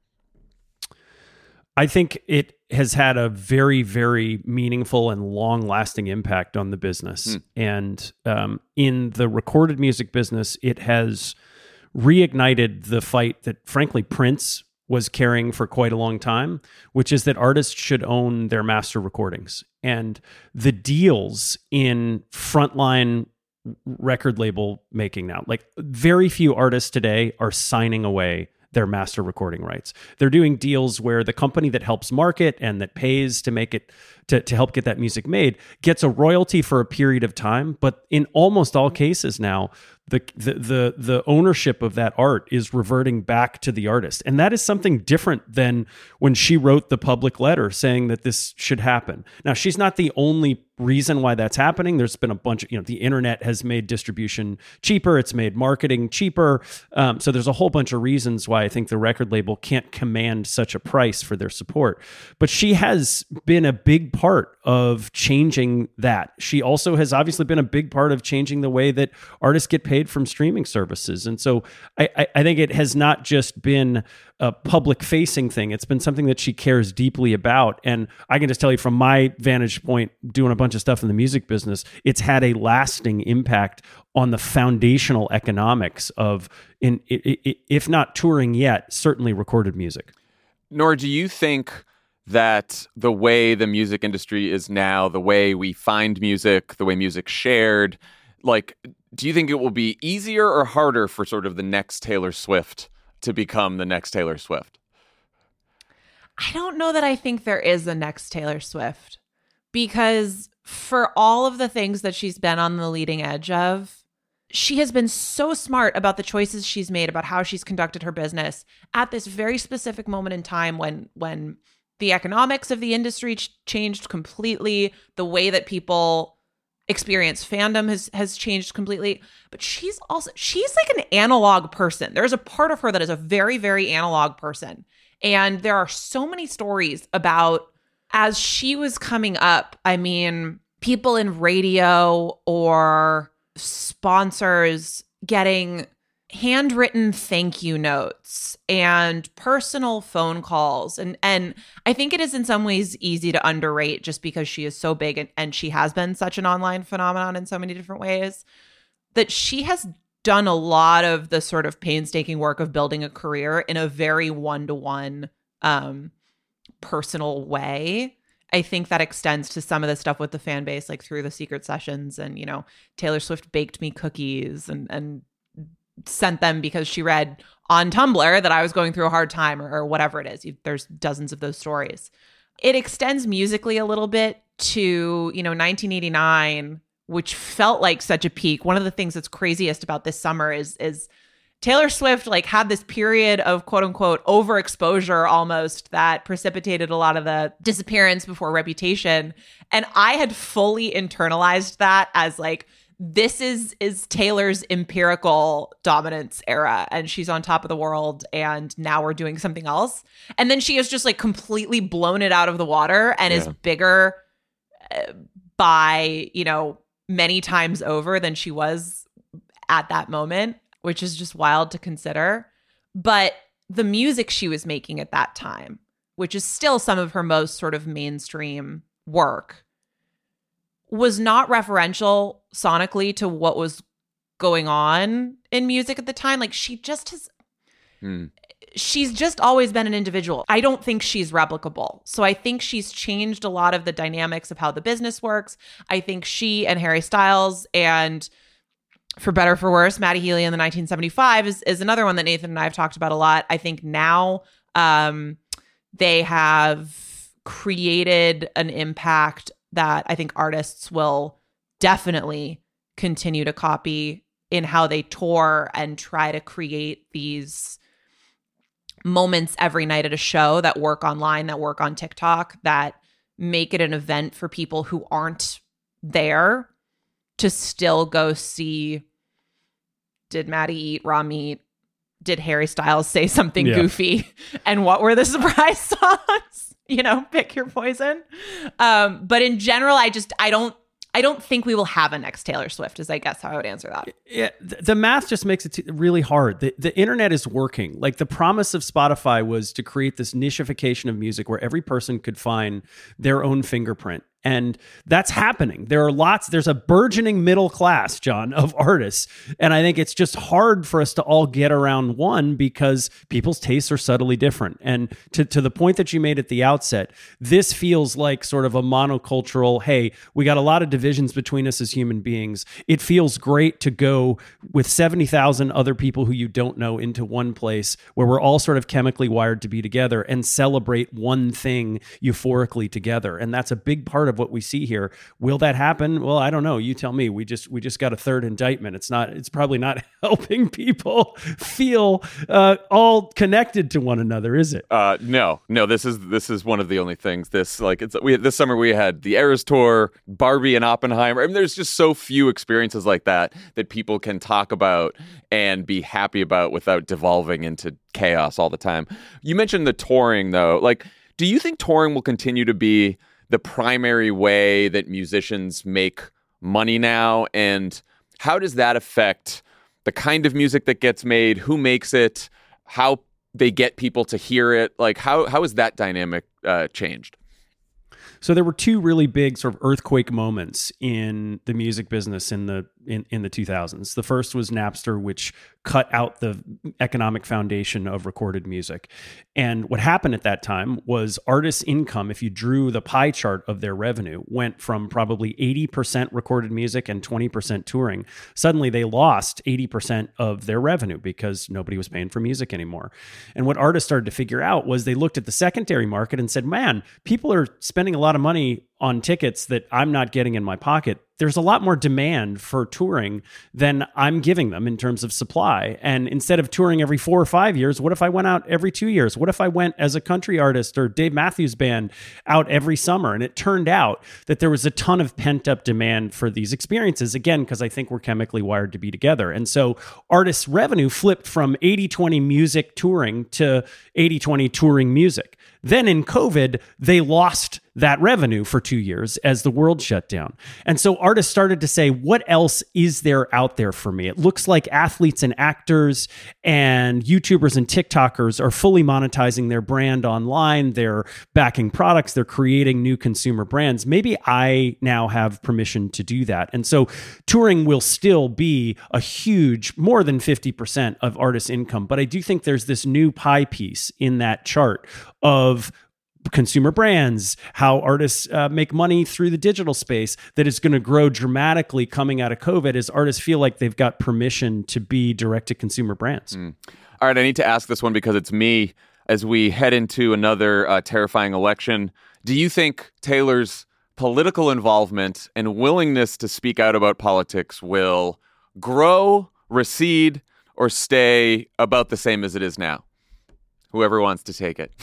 B: I think it has had a very, very meaningful and long-lasting impact on the business. Mm. And um, in the recorded music business, it has reignited the fight that, frankly, Prince was carrying for quite a long time, which is that artists should own their master recordings. And the deals in frontline record label making now, like, very few artists today are signing away their master recording rights. They're doing deals where the company that helps market and that pays to make it, to, to help get that music made, gets a royalty for a period of time. But in almost all cases now, the, the the the ownership of that art is reverting back to the artist. And that is something different than when she wrote the public letter saying that this should happen. Now, she's not the only reason why that's happening. There's been a bunch of, you know, the internet has made distribution cheaper. It's made marketing cheaper. Um, so there's a whole bunch of reasons why I think the record label can't command such a price for their support. But she has been a big part of changing that. She also has obviously been a big part of changing the way that artists get paid from streaming services. And so I, I, I think it has not just been a public facing thing. It's been something that she cares deeply about. And I can just tell you from my vantage point, doing a bunch of stuff in the music business, it's had a lasting impact on the foundational economics of, in if not touring yet, certainly recorded music.
A: Nora, do you think that the way the music industry is now, the way we find music, the way music's shared, like, do you think it will be easier or harder for sort of the next Taylor Swift to become the next Taylor Swift?
C: I don't know that I think there is a next Taylor Swift, because for all of the things that she's been on the leading edge of, she has been so smart about the choices she's made, about how she's conducted her business at this very specific moment in time when when the economics of the industry ch- changed completely. The way that people experience fandom has has changed completely. But she's also, she's like an analog person. There's a part of her that is a very, very analog person. And there are so many stories about, as she was coming up, I mean, people in radio or sponsors getting handwritten thank you notes and personal phone calls. And and I think it is in some ways easy to underrate, just because she is so big and, and she has been such an online phenomenon in so many different ways, that she has done a lot of the sort of painstaking work of building a career in a very one-to-one um, personal way. I think that extends to some of the stuff with the fan base, like through the secret sessions, and, you know, Taylor Swift baked me cookies and, and sent them because she read on Tumblr that I was going through a hard time, or, or whatever it is. You, there's dozens of those stories. It extends musically a little bit to, you know, nineteen eighty-nine, which felt like such a peak. One of the things that's craziest about this summer is, is Taylor Swift like had this period of quote unquote overexposure almost that precipitated a lot of the disappearance before Reputation. And I had fully internalized that as like, this is is Taylor's empirical dominance era, and she's on top of the world, and now we're doing something else. And then she has just like completely blown it out of the water and yeah. is bigger uh, by, you know, many times over than she was at that moment, which is just wild to consider. But the music she was making at that time, which is still some of her most sort of mainstream work, was not referential sonically to what was going on in music at the time. Like, she just has, mm. she's just always been an individual. I don't think she's replicable. So I think she's changed a lot of the dynamics of how the business works. I think she and Harry Styles, and for better or for worse, Matty Healy in the nineteen seventy-five is, is another one that Nathan and I have talked about a lot. I think now um, they have created an impact that I think artists will definitely continue to copy in how they tour and try to create these moments every night at a show that work online, that work on TikTok, that make it an event for people who aren't there to still go see, did Matty eat raw meat? Did Harry Styles say something yeah. goofy? And what were the surprise songs? You know, pick your poison. Um, but in general, I just, I don't, I don't think we will have a next Taylor Swift, is I guess how I would answer that.
B: Yeah, the math just makes it t- really hard. The, the internet is working. Like, the promise of Spotify was to create this nichification of music where every person could find their own fingerprint. And that's happening. There are lots, there's a burgeoning middle class, John, of artists. And I think it's just hard for us to all get around one, because people's tastes are subtly different. And to, to the point that you made at the outset, this feels like sort of a monocultural, hey, we got a lot of divisions between us as human beings. It feels great to go with seventy thousand other people who you don't know into one place where we're all sort of chemically wired to be together and celebrate one thing euphorically together. And that's a big part of what we see here. Will that happen? Well, I don't know. You tell me. We just we just got a third indictment. It's not. It's probably not helping people feel uh, all connected to one another, is it?
A: Uh, no, no. This is this is one of the only things. This like it's we this summer we had the Eras Tour, Barbie and Oppenheimer. I mean, there's just so few experiences like that that people can talk about and be happy about without devolving into chaos all the time. You mentioned the touring, though. Like, do you think touring will continue to be the primary way that musicians make money now? And how does that affect the kind of music that gets made, who makes it, how they get people to hear it? Like, how how has that dynamic uh, changed?
B: So there were two really big sort of earthquake moments in the music business in the in, in the two thousands. The first was Napster, which cut out the economic foundation of recorded music. And what happened at that time was artists' income, if you drew the pie chart of their revenue, went from probably eighty percent recorded music and twenty percent touring. Suddenly they lost eighty percent of their revenue because nobody was paying for music anymore. And what artists started to figure out was they looked at the secondary market and said, man, people are spending a lot of money on tickets that I'm not getting in my pocket. There's a lot more demand for touring than I'm giving them in terms of supply. And instead of touring every four or five years, what if I went out every two years? What if I went as a country artist or Dave Matthews Band out every summer? And it turned out that there was a ton of pent up demand for these experiences, again, because I think we're chemically wired to be together. And so artists' revenue flipped from eighty twenty music touring to eighty twenty touring music. Then in COVID, they lost that revenue for two years as the world shut down. And so artists started to say, what else is there out there for me? It looks like athletes and actors and YouTubers and TikTokers are fully monetizing their brand online. They're backing products. They're creating new consumer brands. Maybe I now have permission to do that. And so touring will still be a huge, more than fifty percent of artists' income. But I do think there's this new pie piece in that chart of consumer brands, how artists uh, make money through the digital space, that is going to grow dramatically coming out of COVID as artists feel like they've got permission to be direct-to-consumer brands.
A: Mm. All right, I need to ask this one because it's me. As we head into another uh, terrifying election, do you think Taylor's political involvement and willingness to speak out about politics will grow, recede, or stay about the same as it is now? Whoever wants to take it.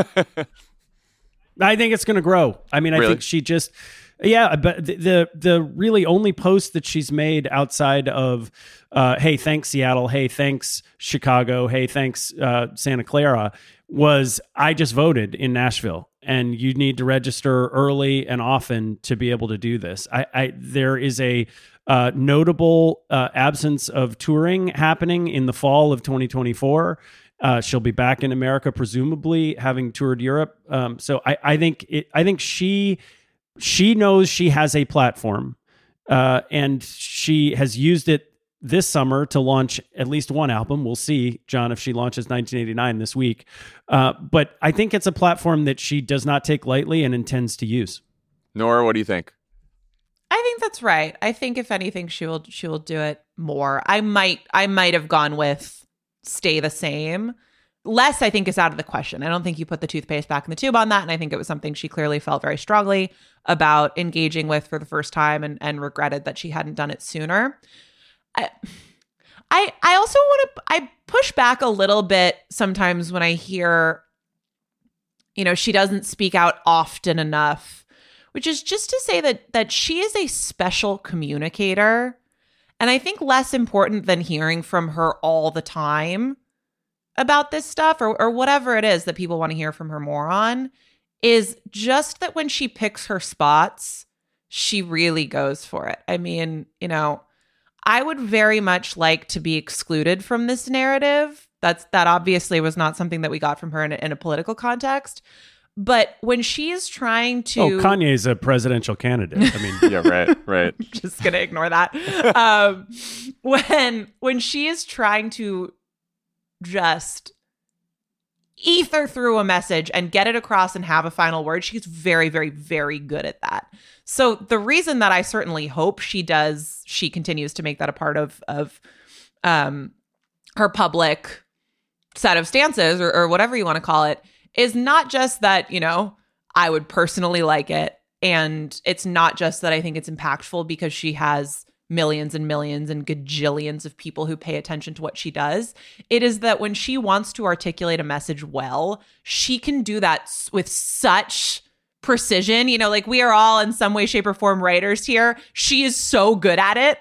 B: I think it's going to grow. I mean, I
A: Really?
B: think she just, yeah, but the, the the really only post that she's made outside of, uh, hey, thanks Seattle, hey, thanks Chicago, hey, thanks uh, Santa Clara, was I just voted in Nashville, and you need to register early and often to be able to do this. I, I there is a uh, notable uh, absence of touring happening in the fall of twenty twenty-four. Uh, she'll be back in America, presumably, having toured Europe. Um, so I, I think it, I think she she knows she has a platform, uh, and she has used it this summer to launch at least one album. We'll see, John, if she launches nineteen eighty-nine this week. Uh, but I think it's a platform that she does not take lightly and intends to use.
A: Nora, what do you think?
C: I think that's right. I think if anything, she will she will do it more. I might I might have gone with stay the same. Less, I think, is out of the question. I don't think you put the toothpaste back in the tube on that. And I think it was something she clearly felt very strongly about engaging with for the first time and, and regretted that she hadn't done it sooner. I, I, I also want to, I push back a little bit sometimes when I hear, you know, she doesn't speak out often enough, which is just to say that, that she is a special communicator. And I think less important than hearing from her all the time about this stuff or, or whatever it is that people want to hear from her more on is just that when she picks her spots, she really goes for it. I mean, you know, I would very much like to be excluded from this narrative. That's that obviously was not something that we got from her in a, in a political context. But when she is trying to...
B: Oh, Kanye's a presidential candidate. I mean,
A: Yeah, right, right.
C: just gonna ignore that. Um, when when she is trying to just ether through a message and get it across and have a final word, she's very, very, very good at that. So the reason that I certainly hope she does, she continues to make that a part of of um, her public set of stances or, or whatever you want to call it, is not just that, you know, I would personally like it. And it's not just that I think it's impactful because she has millions and millions and gajillions of people who pay attention to what she does. It is that when she wants to articulate a message well, she can do that with such precision. You know, like we are all in some way, shape, or form writers here. She is so good at it.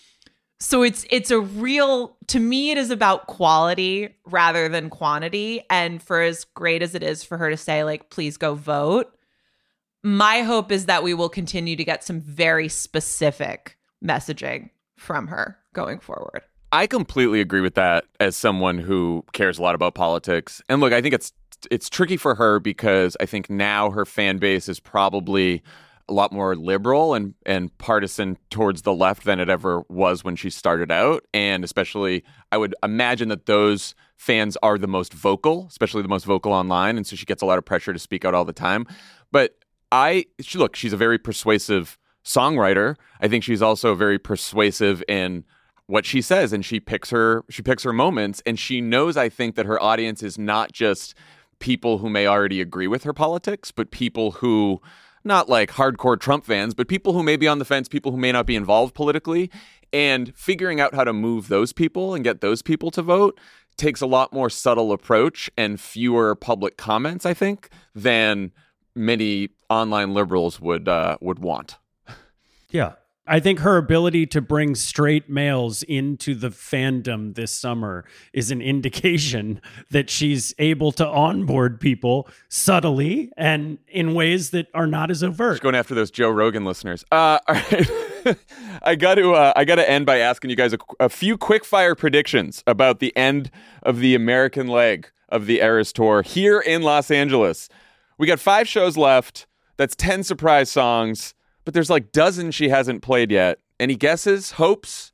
C: So it's it's a real, to me, it is about quality rather than quantity. And for as great as it is for her to say, like, please go vote, my hope is that we will continue to get some very specific messaging from her going forward.
A: I completely agree with that as someone who cares a lot about politics. And look, I think it's it's tricky for her because I think now her fan base is probably a lot more liberal and, and partisan towards the left than it ever was when she started out. And especially, I would imagine that those fans are the most vocal, especially the most vocal online. And so she gets a lot of pressure to speak out all the time. But I, she, look, she's a very persuasive songwriter. I think she's also very persuasive in what she says, and she picks her, she picks her moments. And she knows, I think, that her audience is not just people who may already agree with her politics, but people who, not like hardcore Trump fans, but people who may be on the fence, people who may not be involved politically, and figuring out how to move those people and get those people to vote takes a lot more subtle approach and fewer public comments, I think, than many online liberals would uh, would want.
B: Yeah. I think her ability to bring straight males into the fandom this summer is an indication that she's able to onboard people subtly and in ways that are not as overt.
A: She's going after those Joe Rogan listeners. Uh, all right. I got to uh, I got to end by asking you guys a, a few quick fire predictions about the end of the American leg of the Eras Tour here in Los Angeles. We got five shows left. That's ten surprise songs. But there's like dozens she hasn't played yet. Any guesses? Hopes?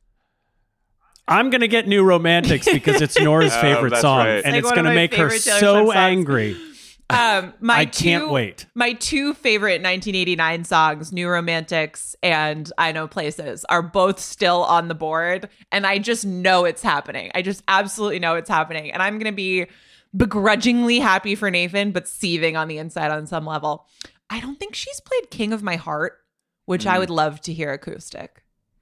B: I'm going to get New Romantics because it's Nora's
A: Oh,
B: favorite
A: that's
B: song.
A: right.
B: And
C: Like
B: it's
C: one
B: going
C: of
B: to
C: my
B: make her
C: favorite Taylor
B: so
C: Swift songs.
B: angry.
C: Um, my
B: I
C: two,
B: can't wait.
C: My two favorite nineteen eighty-nine songs, New Romantics and I Know Places, are both still on the board. And I just know it's happening. I just absolutely know it's happening. And I'm going to be begrudgingly happy for Nathan, but seething on the inside on some level. I don't think she's played King of My Heart, which mm. I would love to hear acoustic.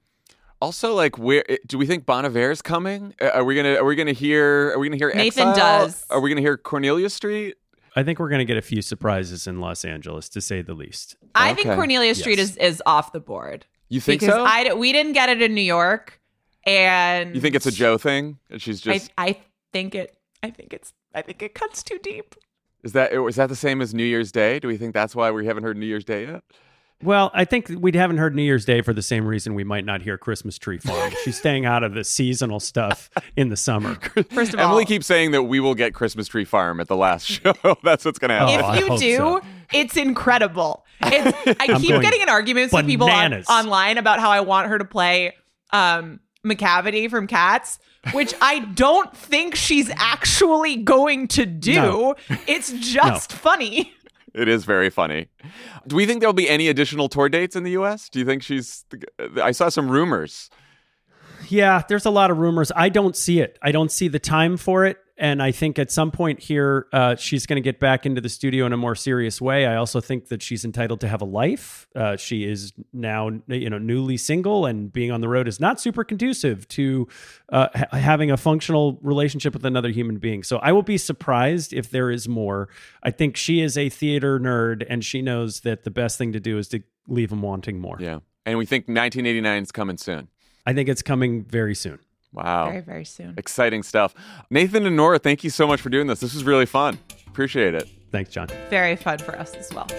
A: Also, like, where do we think Bon Iver's coming? Are we gonna Are we gonna hear? Are we gonna hear
C: Nathan
A: Exile?
C: does.
A: Are we gonna hear Cornelia Street?
B: I think we're going to get a few surprises in Los Angeles, to say the least.
C: I
A: Okay.
C: think Cornelia Street
B: Yes.
C: is, is off the board.
A: You think
C: because
A: so?
C: I, we didn't get it in New York, and
A: You think it's a Joe thing? And she's just
C: I, I think it. I think it's. I think it cuts too deep.
A: is that is that the same as New Year's Day? Do we think that's why we haven't heard New Year's Day yet?
B: Well, I think we haven't heard New Year's Day for the same reason we might not hear Christmas Tree Farm. She's staying out of the seasonal stuff in the summer.
C: First of
A: Emily
C: all,
A: keeps saying that we will get Christmas Tree Farm at the last show. That's what's gonna happen.
B: Oh, I
C: if you
B: hope
C: do,
B: so.
C: it's incredible. It's, I
B: I'm
C: keep
B: going
C: getting in arguments with people on,
B: bananas.
C: online about how I want her to play um, McCavity from Cats, which I don't think she's actually going to do.
B: No.
C: It's just funny.
A: It is very funny. Do we think there'll be any additional tour dates in the U S? Do you think she's... I saw some rumors.
B: Yeah, there's a lot of rumors. I don't see it. I don't see the time for it. And I think at some point here, uh, she's going to get back into the studio in a more serious way. I also think that she's entitled to have a life. Uh, she is now, you know, newly single, and being on the road is not super conducive to uh, ha- having a functional relationship with another human being. So I will be surprised if there is more. I think she is a theater nerd, and she knows that the best thing to do is to leave him wanting more.
A: Yeah. And we think nineteen eighty-nine is coming soon.
B: I think it's coming very soon.
A: Wow.
C: Very, very soon.
A: Exciting stuff. Nathan and Nora, thank you so much for doing this. This was really fun. Appreciate it.
B: Thanks, John.
C: Very fun for us as well.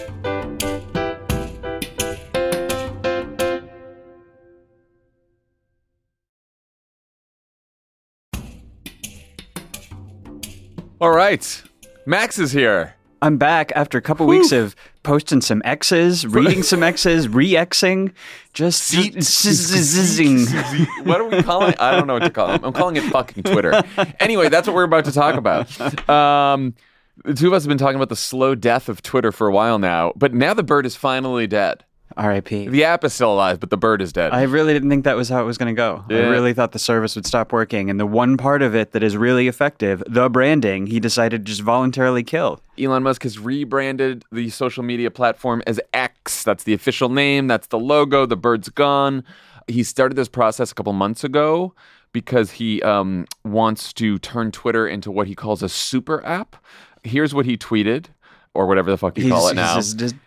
A: All right. Max is here.
D: I'm back after a couple weeks of posting some X's, reading some X's, re-Xing, just zizzing.
A: What are we calling it? I don't know what to call it. I'm calling it fucking Twitter. Anyway, that's what we're about to talk about. Um, the two of us have been talking about the slow death of Twitter for a while now, but now the bird is finally dead.
D: R I P
A: The app is still alive, but the bird is dead.
D: I really didn't think that was how it was going to go.
A: Yeah.
D: I really thought the service would stop working. And the one part of it that is really effective, the branding, he decided to just voluntarily kill.
A: Elon Musk has rebranded the social media platform as X. That's the official name. That's the logo. The bird's gone. He started this process a couple months ago because he um, wants to turn Twitter into what he calls a super app. Here's what he tweeted, or whatever the fuck you
D: He's,
A: call it now.
D: he's just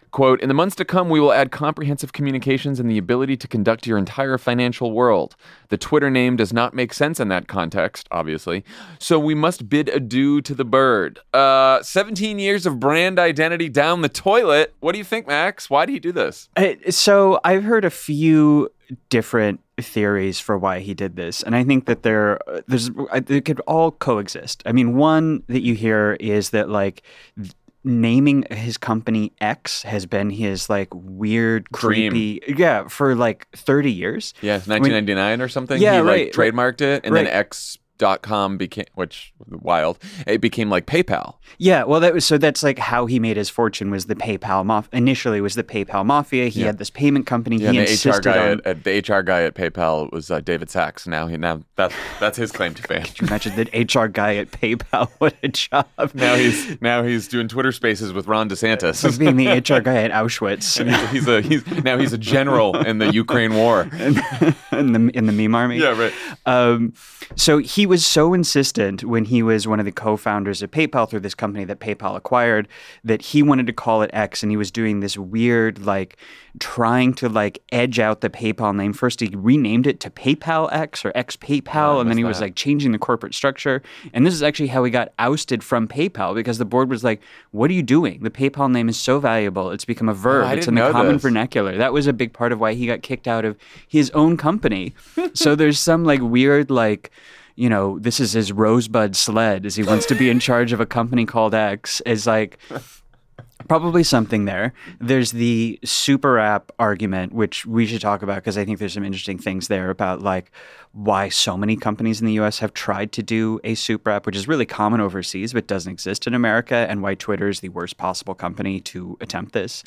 A: Quote, in the months to come, we will add comprehensive communications and the ability to conduct your entire financial world. The Twitter name does not make sense in that context, obviously, so we must bid adieu to the bird. Uh, seventeen years of brand identity down the toilet. What do you think, Max? Why did he do this?
D: Uh, so I've heard a few different theories for why he did this, and I think that there, there's, they could all coexist. I mean, one that you hear is that like naming his company X has been his like weird,
A: Dream.
D: creepy, yeah, for like thirty years.
A: Yeah, nineteen ninety-nine or something.
D: Yeah,
A: he
D: right,
A: like trademarked it, and
D: right.
A: then X dot com became, which wild, it became like PayPal.
D: Yeah, well, that was so. That's like how he made his fortune. Was the PayPal mafia? Initially, was the PayPal mafia. He
A: Yeah.
D: had this payment company.
A: Yeah,
D: he
A: and the H R
D: insisted
A: guy
D: on.
A: at, at the H R guy at PayPal was uh, David Sachs. Now he now that that's his claim to fame.
D: Could you imagine the H R guy at PayPal? What a job!
A: Now he's now he's doing Twitter Spaces with Ron DeSantis.
D: Like being the H R guy at Auschwitz
A: And he's, he's a he's now he's a general in the Ukraine war.
D: in the in the meme army.
A: Yeah, right.
D: Um, so he was so insistent when he was one of the co-founders of PayPal through this company that PayPal acquired that he wanted to call it X, and he was doing this weird like trying to like edge out the PayPal name. First he renamed it to PayPal X or X PayPal,
A: Oh, I
D: and then he
A: missed
D: was
A: that.
D: like changing the corporate structure. And this is actually how he got ousted from PayPal, because the board was like, "What are you doing? The PayPal name is so valuable; it's become a verb.
A: I
D: it's
A: didn't
D: in the
A: know
D: common
A: this.
D: vernacular." That was a big part of why he got kicked out of his own company. So there's some like weird like, you know, this is his rosebud sled as he wants to be in charge of a company called X, is like probably something there. There's the super app argument, which we should talk about because I think there's some interesting things there about like why so many companies in the U S have tried to do a super app, which is really common overseas but doesn't exist in America, and why Twitter is the worst possible company to attempt this.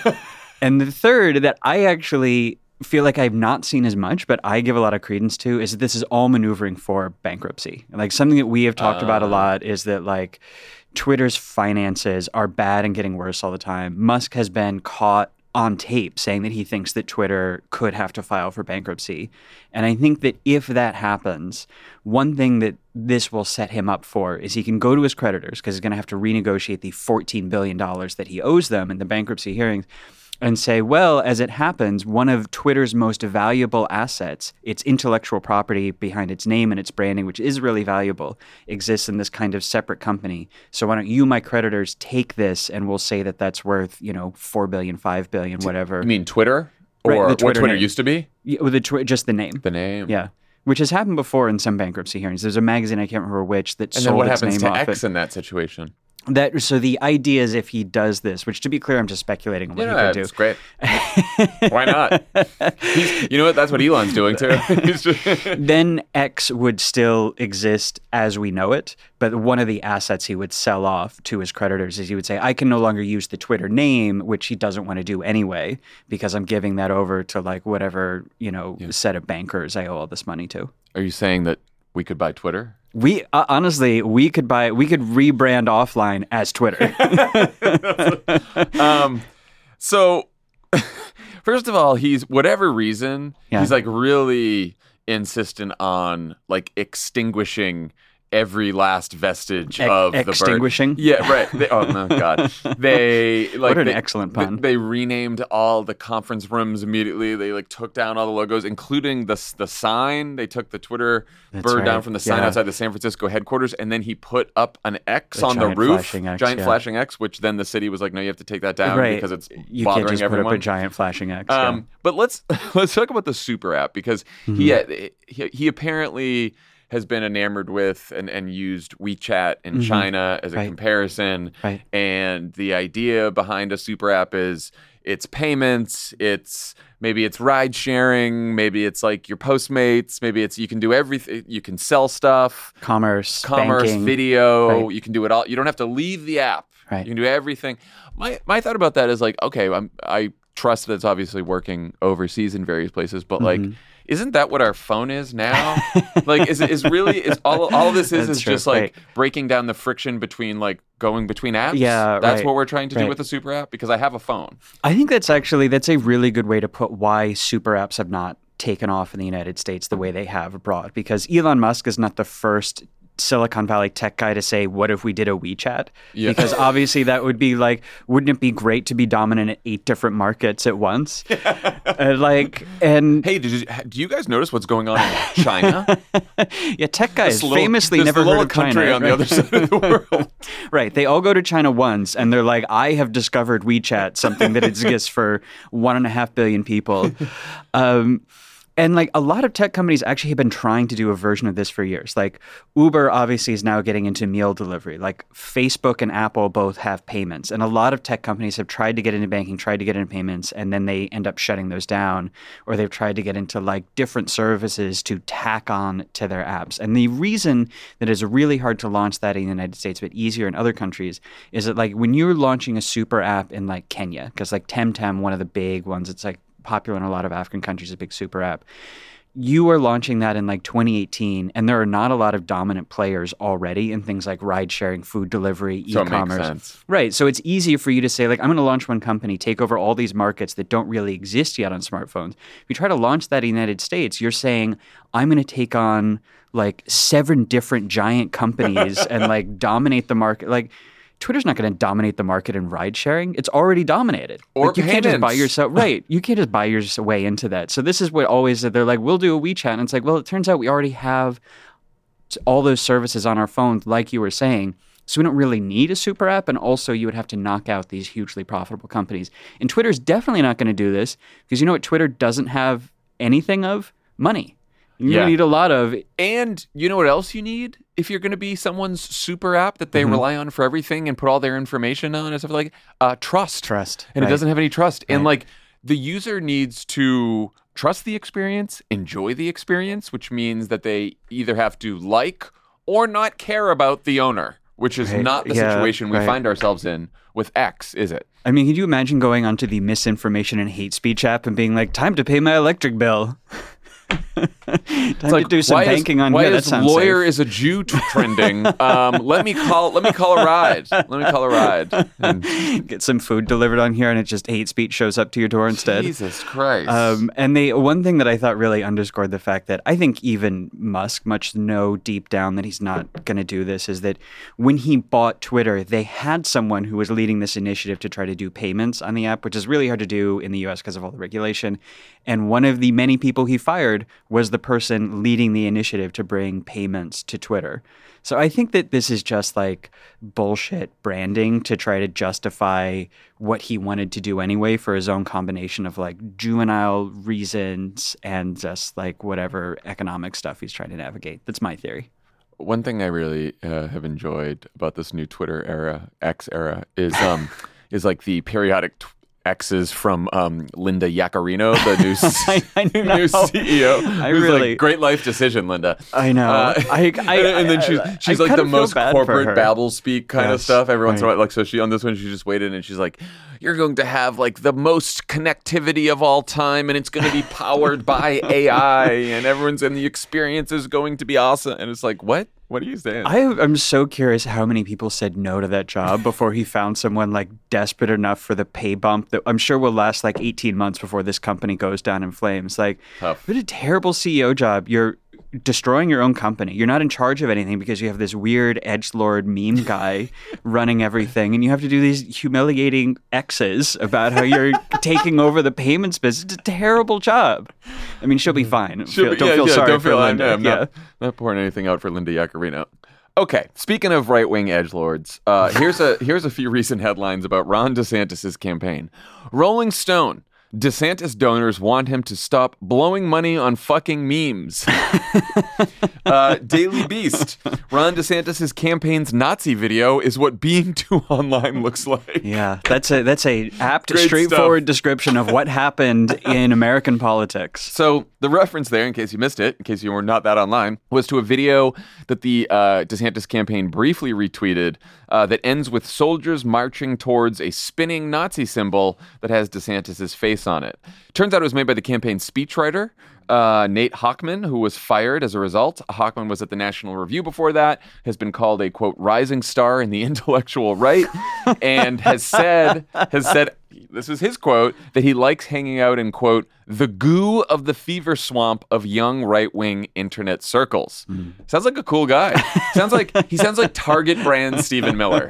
D: And the third that I actually feel like I've not seen as much, but I give a lot of credence to, is that this is all maneuvering for bankruptcy. Like something that we have talked uh, about a lot is that like Twitter's finances are bad and getting worse all the time. Musk has been caught on tape saying that he thinks that Twitter could have to file for bankruptcy. And I think that if that happens, one thing that this will set him up for is he can go to his creditors, because he's going to have to renegotiate the fourteen billion dollars that he owes them in the bankruptcy hearings, and say, well, as it happens, one of Twitter's most valuable assets, its intellectual property behind its name and its branding, which is really valuable, exists in this kind of separate company. So why don't you, my creditors, take this, and we'll say that that's worth, you know, four billion dollars, five billion dollars, whatever.
A: You mean Twitter? Or
D: Right, the
A: what
D: Twitter
A: Twitter
D: name.
A: used to be?
D: Yeah, with the twi- just the name.
A: The name.
D: Yeah. Which has happened before in some bankruptcy hearings. There's a magazine, I can't remember which, that
A: And
D: sold
A: then what
D: its
A: happens
D: name
A: to
D: off
A: X
D: it.
A: in that situation?
D: That, so the idea is if he does this, which to be clear, I'm just speculating on what
A: Yeah,
D: he could
A: it's
D: do.
A: great. Why not? He's, you know what? That's what Elon's doing too. He's just-
D: Then X would still exist as we know it, but one of the assets he would sell off to his creditors is he would say, I can no longer use the Twitter name, which he doesn't want to do anyway, because I'm giving that over to like whatever, you know,
A: Yeah.
D: set of bankers I owe all this money to.
A: Are you saying that we could buy Twitter?
D: We uh, honestly, we could buy, we could rebrand offline as Twitter.
A: um, so, first of all, he's whatever reason,
D: Yeah.
A: he's like really insistent on like extinguishing every last vestige
D: Ex-
A: of the bird.
D: extinguishing?
A: Yeah, right. They, oh no, God! They like
D: What an
A: they-
D: excellent
A: they-
D: pun.
A: They, renamed all the conference rooms immediately. They like took down all the logos, including the the sign. They took the Twitter
D: That's
A: bird
D: right.
A: down from the sign
D: Yeah.
A: outside the San Francisco headquarters, and then he put up an X
D: A
A: on the
D: giant
A: roof,
D: flashing X,
A: giant
D: yeah.
A: flashing X, which then the city was like, no, you have to take that down
D: right.
A: because it's
D: you
A: bothering
D: can't just
A: everyone.
D: put up a giant flashing X. yeah.
A: Um, but let's let's talk about the super app, because
D: Mm-hmm.
A: he, had, he he apparently has been enamored with and, and used WeChat in China as a
D: Mm-hmm. Right.
A: comparison.
D: Right.
A: And the idea behind a super app is it's payments, it's maybe it's ride sharing, maybe it's like your Postmates, maybe it's you can do everything, you can sell stuff,
D: Commerce,
A: commerce,
D: banking.
A: video,
D: Right.
A: you can do it all. You don't have to leave the app.
D: Right.
A: You can do everything. My my thought about that is like, okay, I'm, I trust that it's obviously working overseas in various places, but like,
D: Mm-hmm.
A: isn't that what our phone is now? Like, is is really is all all of this is
D: That's
A: is
D: true,
A: just like
D: right.
A: breaking down the friction between like going between apps?
D: Yeah,
A: that's
D: right,
A: what we're trying to do
D: right.
A: with the super app, because I have a phone.
D: I think that's actually, that's a really good way to put why super apps have not taken off in the United States the way they have abroad, because Elon Musk is not the first Silicon Valley tech guy to say, what if we did a WeChat?
A: Yeah.
D: Because obviously that would be like, wouldn't it be great to be dominant in eight different markets at once? uh, like, and
A: Hey, did you, do you guys notice what's going on in China?
D: yeah, tech guys
A: This little-
D: famously
A: this
D: never
A: little
D: heard of
A: country
D: China.
A: on the
D: right?
A: other side of the world.
D: Right. They all go to China once and they're like, I have discovered WeChat, something that exists for one and a half billion people. Um, and like a lot of tech companies actually have been trying to do a version of this for years. Like Uber obviously is now getting into meal delivery. Like Facebook and Apple both have payments. And a lot of tech companies have tried to get into banking, tried to get into payments, and then they end up shutting those down. Or they've tried to get into like different services to tack on to their apps. And the reason that it's really hard to launch that in the United States, but easier in other countries, is that like when you're launching a super app in like Kenya, because like Temtem, one of the big ones, it's like popular in a lot of African countries, a big super app. You are launching that in like twenty eighteen, and there are not a lot of dominant players already in things like ride sharing, food delivery,
A: So it makes
D: e-commerce.
A: sense.
D: Right. So it's easier for you to say, like, I'm going to launch one company, take over all these markets that don't really exist yet on smartphones. If you try to launch that in the United States, you're saying, I'm going to take on like seven different giant companies and like dominate the market. Like, Twitter's not going to dominate the market in ride sharing. It's already dominated.
A: Or
D: like, you can't just buy
A: payments.
D: yourself right. You can't just buy your way into that. So this is what always they're like, we'll do a WeChat, and it's like, well, it turns out we already have all those services on our phones, like you were saying. So we don't really need a super app, and also you would have to knock out these hugely profitable companies. And Twitter's definitely not going to do this because you know what Twitter doesn't have anything of? Money. You
A: Yeah.
D: need a lot of
A: And you know what else you need? If you're going to be someone's super app that they
D: Mm-hmm.
A: rely on for everything and put all their information on and stuff like uh, trust.
D: trust.
A: And
D: right?
A: it doesn't have any trust. And
D: Right.
A: like the user needs to trust the experience, enjoy the experience, which means that they either have to like or not care about the owner, which is
D: Right.
A: not the
D: Yeah,
A: situation we
D: right.
A: find ourselves in with X, is it?
D: I mean, can you imagine going onto the misinformation and hate speech app and being like, time to pay my electric bill? Time to do some
A: why
D: banking
A: is,
D: on
A: why
D: here. That
A: is
D: sounds
A: lawyer
D: safe.
A: is a Jew t- trending? um, let me call. Let me call a ride. Let me call a ride. And
D: Get some food delivered on here, and it just hate speech shows up to your door instead.
A: Jesus Christ.
D: Um, and they one thing that I thought really underscored the fact that I think even Musk much know deep down that he's not going to do this is that when he bought Twitter, they had someone who was leading this initiative to try to do payments on the app, which is really hard to do in the U S because of all the regulation. And one of the many people he fired was the person leading the initiative to bring payments to Twitter. So I think that this is just like bullshit branding to try to justify what he wanted to do anyway for his own combination of like juvenile reasons and just like whatever economic stuff he's trying to navigate. That's my theory.
A: One thing I really uh, have enjoyed about this new Twitter era, X era, is um, is like the periodic t- X's from um, Linda Yaccarino, the new,
D: I, I
A: new
D: know.
A: C E O.
D: I
A: who's
D: really-
A: like, great life decision, Linda.
D: I know.
A: Uh,
D: I, I,
A: and, and then
D: I-
A: she's
D: I-
A: she's
D: I
A: like
D: kind
A: the
D: of feel
A: most
D: bad for
A: corporate
D: her.
A: babble speak kind of
D: Yes,
A: stuff. Every once in a
D: right.
A: while, like so she on this one she just waited and she's like, "You're going to have like the most connectivity of all time, and it's going to be powered by A I, and everyone's and the experience is going to be awesome." And it's like, what? What are you saying?
D: I, I'm so curious how many people said no to that job before he found someone like desperate enough for the pay bump that I'm sure will last like eighteen months before this company goes down in flames. Like,
A: Tough.
D: what a terrible C E O job. You're destroying your own company. You're not in charge of anything because you have this weird edgelord meme guy running everything, and you have to do these humiliating X's about how you're taking over the payments business. It's a terrible job. I mean, she'll be fine.
A: She'll
D: Feel-
A: be-
D: don't
A: yeah,
D: feel
A: yeah,
D: sorry
A: don't
D: for
A: feel, I'm-
D: Linda.
A: I'm not, not pouring anything out for Linda Yaccarino. Okay, speaking of right-wing edgelords, uh, here's a here's a few recent headlines about Ron DeSantis' campaign. Rolling Stone: DeSantis donors want him to stop blowing money on fucking memes. uh, Daily Beast: Ron DeSantis' campaign's Nazi video is what being too online looks like.
D: Yeah, that's a that's a apt,
A: Great
D: straightforward
A: stuff.
D: description of what happened in American politics.
A: So the reference there, in case you missed it, in case you were not that online, was to a video that the uh, DeSantis campaign briefly retweeted uh, that ends with soldiers marching towards a spinning Nazi symbol that has DeSantis' face on it. Turns out it was made by the campaign's speechwriter, uh, Nate Hochman, who was fired as a result. Hochman was at the National Review before that, has been called a, quote, rising star in the intellectual right, and has said, has said, this is his quote, that he likes hanging out in, quote, the goo of the fever swamp of young right-wing internet circles. Mm. Sounds like a cool guy. sounds like He sounds like Target brand Stephen Miller.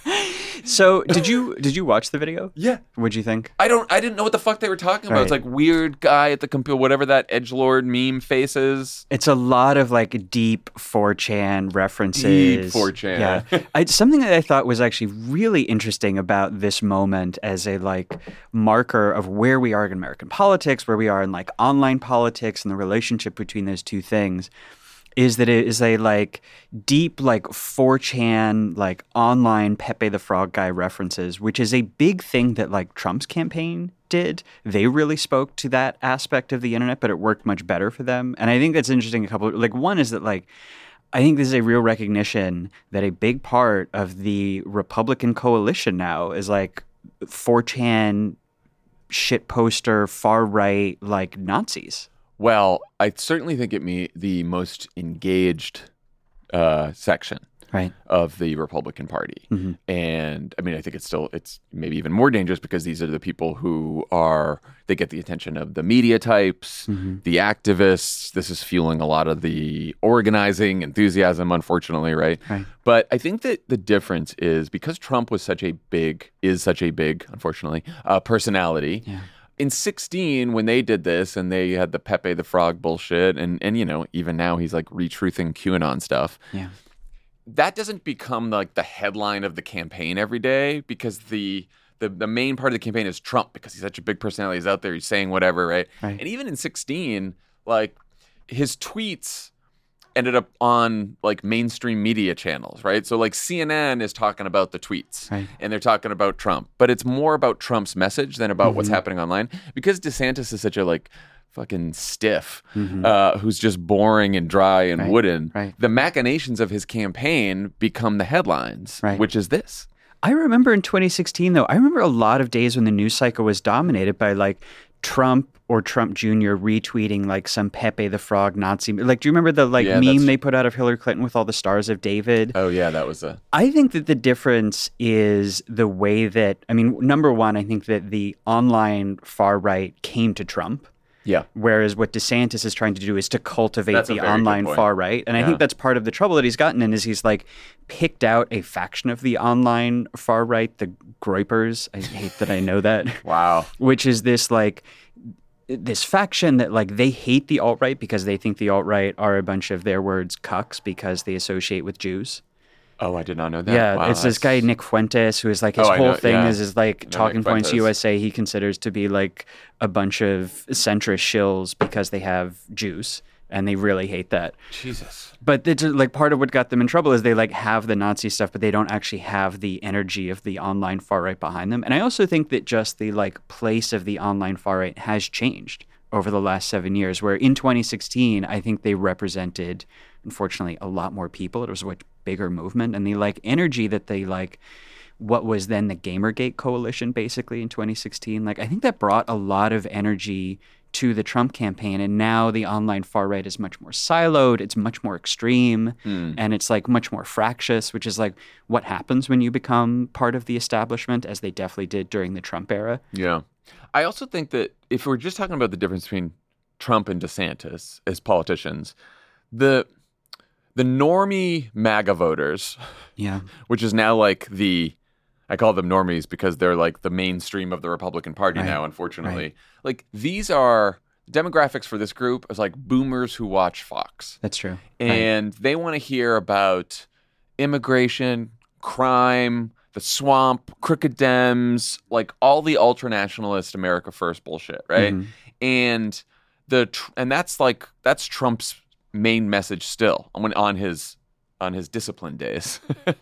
D: So did you did you watch the video?
A: Yeah.
D: What'd you think?
A: I don't. I didn't know what the fuck they were talking about.
D: Right.
A: It's like weird guy at the computer, whatever that edgelord meme face is.
D: It's a lot of like deep four chan references.
A: Deep four chan.
D: Yeah. I, something that I thought was actually really interesting about this moment as a like marker of where we are in American politics, where we are in like online politics, and the relationship between those two things, is that it is a like deep like four chan like online Pepe the Frog guy references, which is a big thing that like Trump's campaign did. They really spoke to that aspect of the internet, but it worked much better for them. And I think that's interesting. A couple like one is that like I think this is a real recognition that a big part of the Republican coalition now is like four chan shit poster far right like Nazis.
A: Well, I certainly think it me the most engaged uh, section
D: right.
A: of the Republican Party. Mm-hmm. And I mean, I think it's still, it's maybe even more dangerous because these are the people who are, they get the attention of the media types, mm-hmm. the activists. This is fueling a lot of the organizing enthusiasm, unfortunately, right?
D: right?
A: But I think that the difference is because Trump was such a big, is such a big, unfortunately, uh, personality.
D: Yeah.
A: In sixteen, when they did this and they had the Pepe the Frog bullshit, and, and you know, even now he's like retruthing QAnon stuff.
D: Yeah.
A: That doesn't become like the headline of the campaign every day because the, the the main part of the campaign is Trump because he's such a big personality. He's out there, he's saying whatever, right?
D: right.
A: And even in sixteen, like his tweets ended up on like mainstream media channels, right? So like C N N is talking about the tweets
D: right.
A: and they're talking about Trump, but it's more about Trump's message than about mm-hmm. what's happening online because DeSantis is such a like fucking stiff mm-hmm. uh, who's just boring and dry and
D: right.
A: wooden.
D: Right.
A: The machinations of his campaign become the headlines,
D: right.
A: which is this.
D: I remember in twenty sixteen, though, I remember a lot of days when the news cycle was dominated by like Trump or Trump Junior retweeting like some Pepe the Frog Nazi. Like, do you remember the like
A: yeah,
D: meme they put out of Hillary Clinton with all the stars of David?
A: Oh, yeah, that was a...
D: I think that the difference is the way that, I mean, number one, I think that the online far right came to Trump.
A: Yeah.
D: Whereas what DeSantis is trying to do is to cultivate
A: That's
D: the online far right. And yeah. I think that's part of the trouble that he's gotten in is he's like picked out a faction of the online far right, the Groypers. I hate that I know that.
A: Wow.
D: Which is this like this faction that like they hate the alt-right because they think the alt-right are a bunch of their words cucks because they associate with Jews.
A: Oh, I did not know that.
D: Yeah,
A: wow,
D: it's
A: that's...
D: this guy Nick Fuentes who is like his
A: oh,
D: whole
A: know,
D: thing
A: yeah.
D: is is like Talking Points U S A he considers to be like a bunch of centrist shills because they have Jews and they really hate that.
A: Jesus.
D: But it's like part of what got them in trouble is they like have the Nazi stuff, but they don't actually have the energy of the online far right behind them. And I also think that just the like place of the online far right has changed over the last seven years, where in twenty sixteen, I think they represented, unfortunately, a lot more people. It was a much bigger movement. And the like energy that they like, what was then the Gamergate coalition basically in twenty sixteen, like I think that brought a lot of energy to the Trump campaign. And now the online far right is much more siloed. It's much more extreme. Mm. And it's like much more fractious, which is like what happens when you become part of the establishment, as they definitely did during the Trump era.
A: Yeah. I also think that if we're just talking about the difference between Trump and DeSantis as politicians, the the normie MAGA voters,
D: yeah,
A: which is now like the, I call them normies because they're like the mainstream of the Republican Party
D: right.
A: now, unfortunately.
D: Right.
A: Like these are demographics for this group is like boomers who watch Fox.
D: That's true.
A: And right. they want to hear about immigration, crime, the swamp, crooked Dems, like all the ultranationalist America First bullshit, right? Mm-hmm. And the and that's like that's Trump's main message still on on his on his discipline days.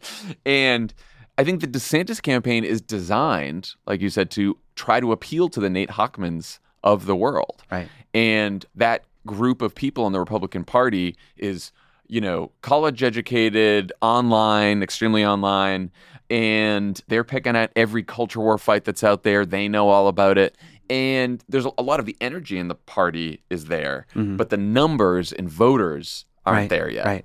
A: And I think the DeSantis campaign is designed, like you said, to try to appeal to the Nate Hochmans of the world.
D: Right.
A: And that group of people in the Republican Party is, you know, college educated, online, extremely online, and they're picking at every culture war fight that's out there. They know all about it. And there's a lot of the energy in the party is there, mm-hmm. but the numbers and voters aren't
D: right,
A: there yet.
D: Right.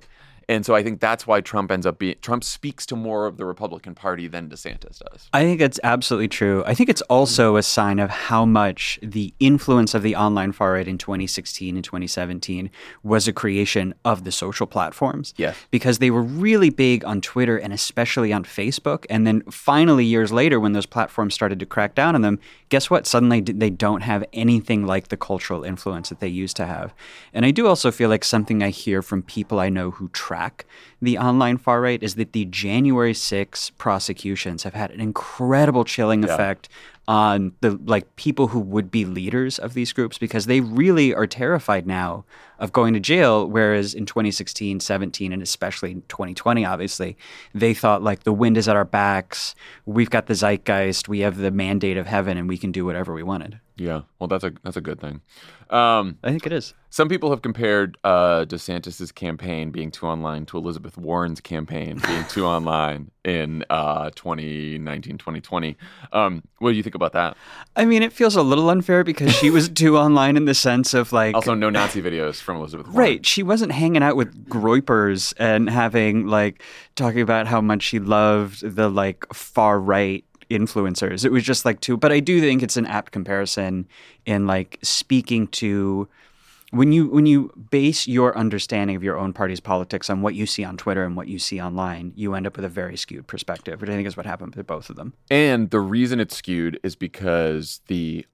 A: And so I think that's why Trump ends up being, Trump speaks to more of the Republican Party than DeSantis does.
D: I think it's absolutely true. I think it's also a sign of how much the influence of the online far right in twenty sixteen and twenty seventeen was a creation of the social platforms.
A: Yes.
D: Because they were really big on Twitter and especially on Facebook. And then finally, years later, when those platforms started to crack down on them, guess what? Suddenly they don't have anything like the cultural influence that they used to have. And I do also feel like something I hear from people I know who track the online far right is that the January sixth prosecutions have had an incredible chilling
A: Yeah.
D: effect on the like people who would be leaders of these groups, because they really are terrified now of going to jail, whereas in twenty sixteen, seventeen, and especially in twenty twenty, obviously, they thought like the wind is at our backs, we've got the zeitgeist, we have the mandate of heaven, and we can do whatever we wanted.
A: Yeah, well, that's a that's a good thing. Um,
D: I think it is.
A: Some people have compared uh, DeSantis's campaign being too online to Elizabeth Warren's campaign being too online in uh, twenty nineteen, twenty twenty. Um, what do you think about that?
D: I mean, it feels a little unfair because she was too online in the sense of like...
A: Also, no Nazi videos from Elizabeth Warren.
D: Right. She wasn't hanging out with groypers and having like talking about how much she loved the like far right influencers. It was just like too, but I do think it's an apt comparison in like speaking to when you when you base your understanding of your own party's politics on what you see on Twitter and what you see online, you end up with a very skewed perspective, which I think is what happened with both of them.
A: And the reason it's skewed is because the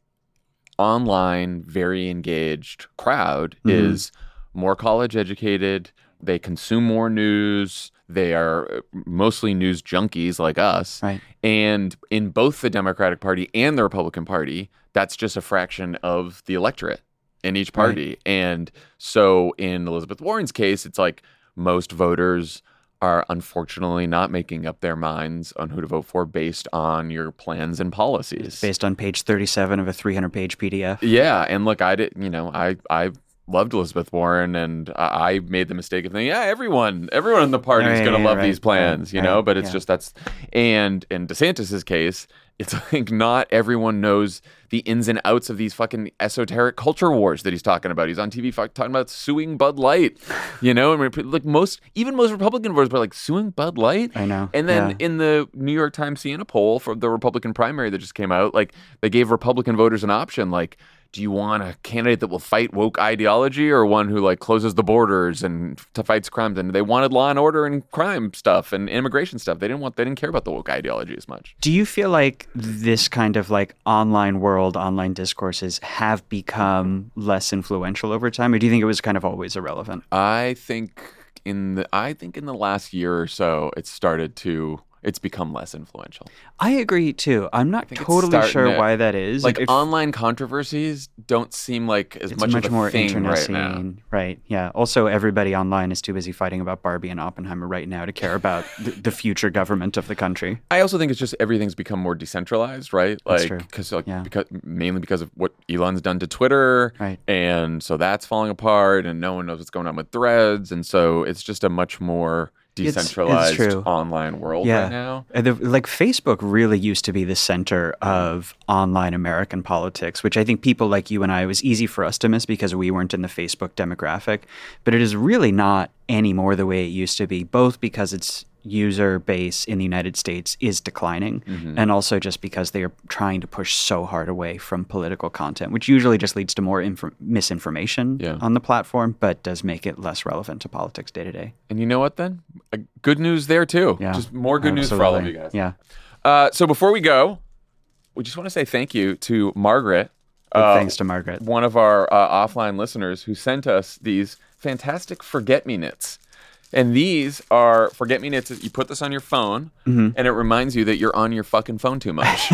A: online, very engaged crowd
D: Mhm.
A: is more college educated. They consume more news. They are mostly news junkies like us.
D: Right.
A: And in both the Democratic Party and the Republican Party, that's just a fraction of the electorate in each party. Right. And so in Elizabeth Warren's case, it's like most voters are unfortunately not making up their minds on who to vote for based on your plans and policies.
D: Based on page thirty-seven of a three hundred page P D F.
A: Yeah. And look, I did, you know, I, I, loved Elizabeth Warren, and I I made the mistake of thinking, yeah, everyone, everyone in the party is
D: Right,
A: going to love
D: right,
A: these plans,
D: right,
A: you know.
D: right,
A: But it's
D: yeah.
A: just that's, and in DeSantis's case, it's like not everyone knows the ins and outs of these fucking esoteric culture wars that he's talking about. He's on T V fuck, talking about suing Bud Light, you know, and like most, even most Republican voters were like suing Bud Light.
D: I know.
A: And then
D: yeah.
A: in the New York Times Siena poll for the Republican primary that just came out, like they gave Republican voters an option, like, do you want a candidate that will fight woke ideology or one who like closes the borders and to fights crimes? And they wanted law and order and crime stuff and immigration stuff. They didn't want, they didn't care about the woke ideology as much.
D: Do you feel like this kind of like online world, online discourses have become less influential over time, or do you think it was kind of always irrelevant?
A: I think in the, I think in the last year or so, it's started to, it's become less influential.
D: I agree too. I'm not
A: think it's
D: totally
A: starting
D: sure
A: to-
D: why that is.
A: Like
D: If-
A: online controversies don't seem like as
D: it's
A: much,
D: much
A: of a
D: more
A: thing
D: internet
A: right
D: scene,
A: now.
D: right? Yeah. Also, everybody online is too busy fighting about Barbie and Oppenheimer right now to care about the, the future government of the country.
A: I also think it's just everything's become more decentralized, right?
D: That's
A: Like
D: true.
A: because like
D: Yeah.
A: because mainly because of what Elon's done to Twitter,
D: Right.
A: and so that's falling apart, and no one knows what's going on with Threads, and so it's just a much more
D: It's- it's
A: decentralized
D: true.
A: online world
D: Yeah.
A: right now.
D: Uh, The, like Facebook really used to be the center of online American politics, which I think people like you and I, it was easy for us to miss because we weren't in the Facebook demographic. But it is really not anymore the way it used to be, both because its user base in the United States is declining,
A: Mm-hmm.
D: and also just because they are trying to push so hard away from political content, which usually just leads to more inf- misinformation
A: Yeah.
D: on the platform, but does make it less relevant to politics day to day.
A: And you know what? Then Uh, good news there too.
D: Yeah.
A: Just more good news for all of you
D: Absolutely.
A: guys.
D: Yeah.
A: Uh, so before we go, we just want to say thank you to Margaret.
D: Big
A: uh,
D: thanks to Margaret.
A: one of our uh, offline listeners who sent us these fantastic forget-me-nots. And these are forget-me-nots that you put this on your phone,
D: Mm-hmm.
A: and it reminds you that you're on your fucking phone too much.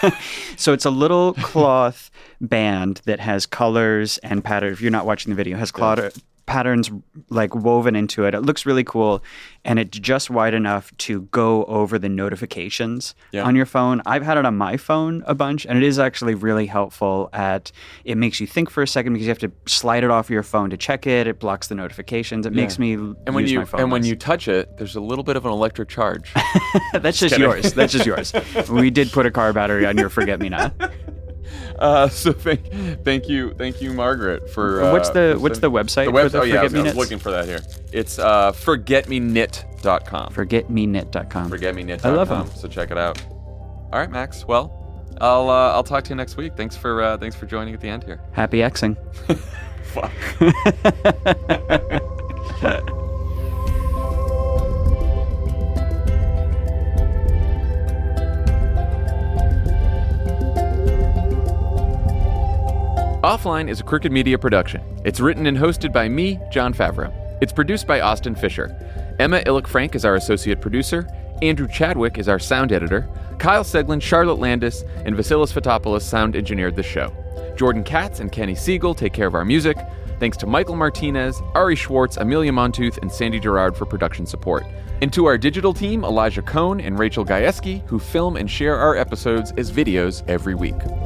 D: So it's a little cloth band that has colors and patterns. If you're not watching the video, it has cloth patterns like woven into it. It looks really cool, and it's just wide enough to go over the notifications
A: Yeah.
D: on your phone. I've had it on my phone a bunch, and it is actually really helpful at, it makes you think for a second because you have to slide it off your phone to check it. It blocks the notifications. It makes me l-
A: And when
D: use
A: you
D: my phone
A: and when
D: less.
A: you touch it, there's a little bit of an electric charge.
D: That's just
A: kidding.
D: yours. That's just yours. We did put a car battery on your forget-me-not.
A: Uh, so thank, thank you, thank you, Margaret, for uh,
D: what's the
A: for
D: what's the
A: sending-
D: website
A: The web-
D: for the
A: oh yeah, I was,
D: Forget Me
A: I was
D: Knits?
A: looking for that here. It's uh, forget me knit dot com.
D: forget me knit dot com.
A: forget me knit dot com.
D: I love 'em.
A: So check it out. All right, Max. Well, I'll uh, I'll talk to you next week. Thanks for uh, thanks for joining at the end here.
D: Happy Xing.
A: Fuck. Offline is a Crooked Media production. It's written and hosted by me, John Favreau. It's produced by Austin Fisher. Emma Illick-Frank is our associate producer. Andrew Chadwick is our sound editor. Kyle Seglin, Charlotte Landis, and Vasilis Fotopoulos sound engineered the show. Jordan Katz and Kenny Siegel take care of our music. Thanks to Michael Martinez, Ari Schwartz, Amelia Montooth, and Sandy Gerard for production support. And to our digital team, Elijah Cohn and Rachel Gajewski, who film and share our episodes as videos every week.